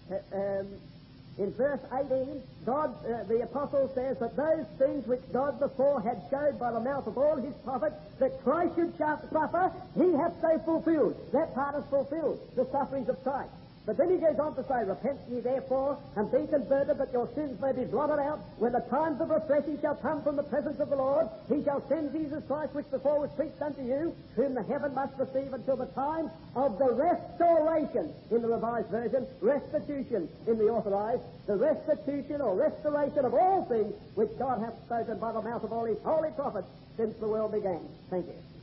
18, God, the apostle says that those things which God before had showed by the mouth of all his prophets that Christ should suffer, he hath so fulfilled. That part is fulfilled, the sufferings of Christ. But then he goes on to say, repent ye therefore, and be converted, that your sins may be blotted out. When the times of refreshing shall come from the presence of the Lord, he shall send Jesus Christ, which before was preached unto you, whom the heaven must receive until the time of the restoration, in the Revised Version, restitution in the Authorized, the restitution or restoration of all things which God hath spoken by the mouth of all his holy prophets since the world began. Thank you.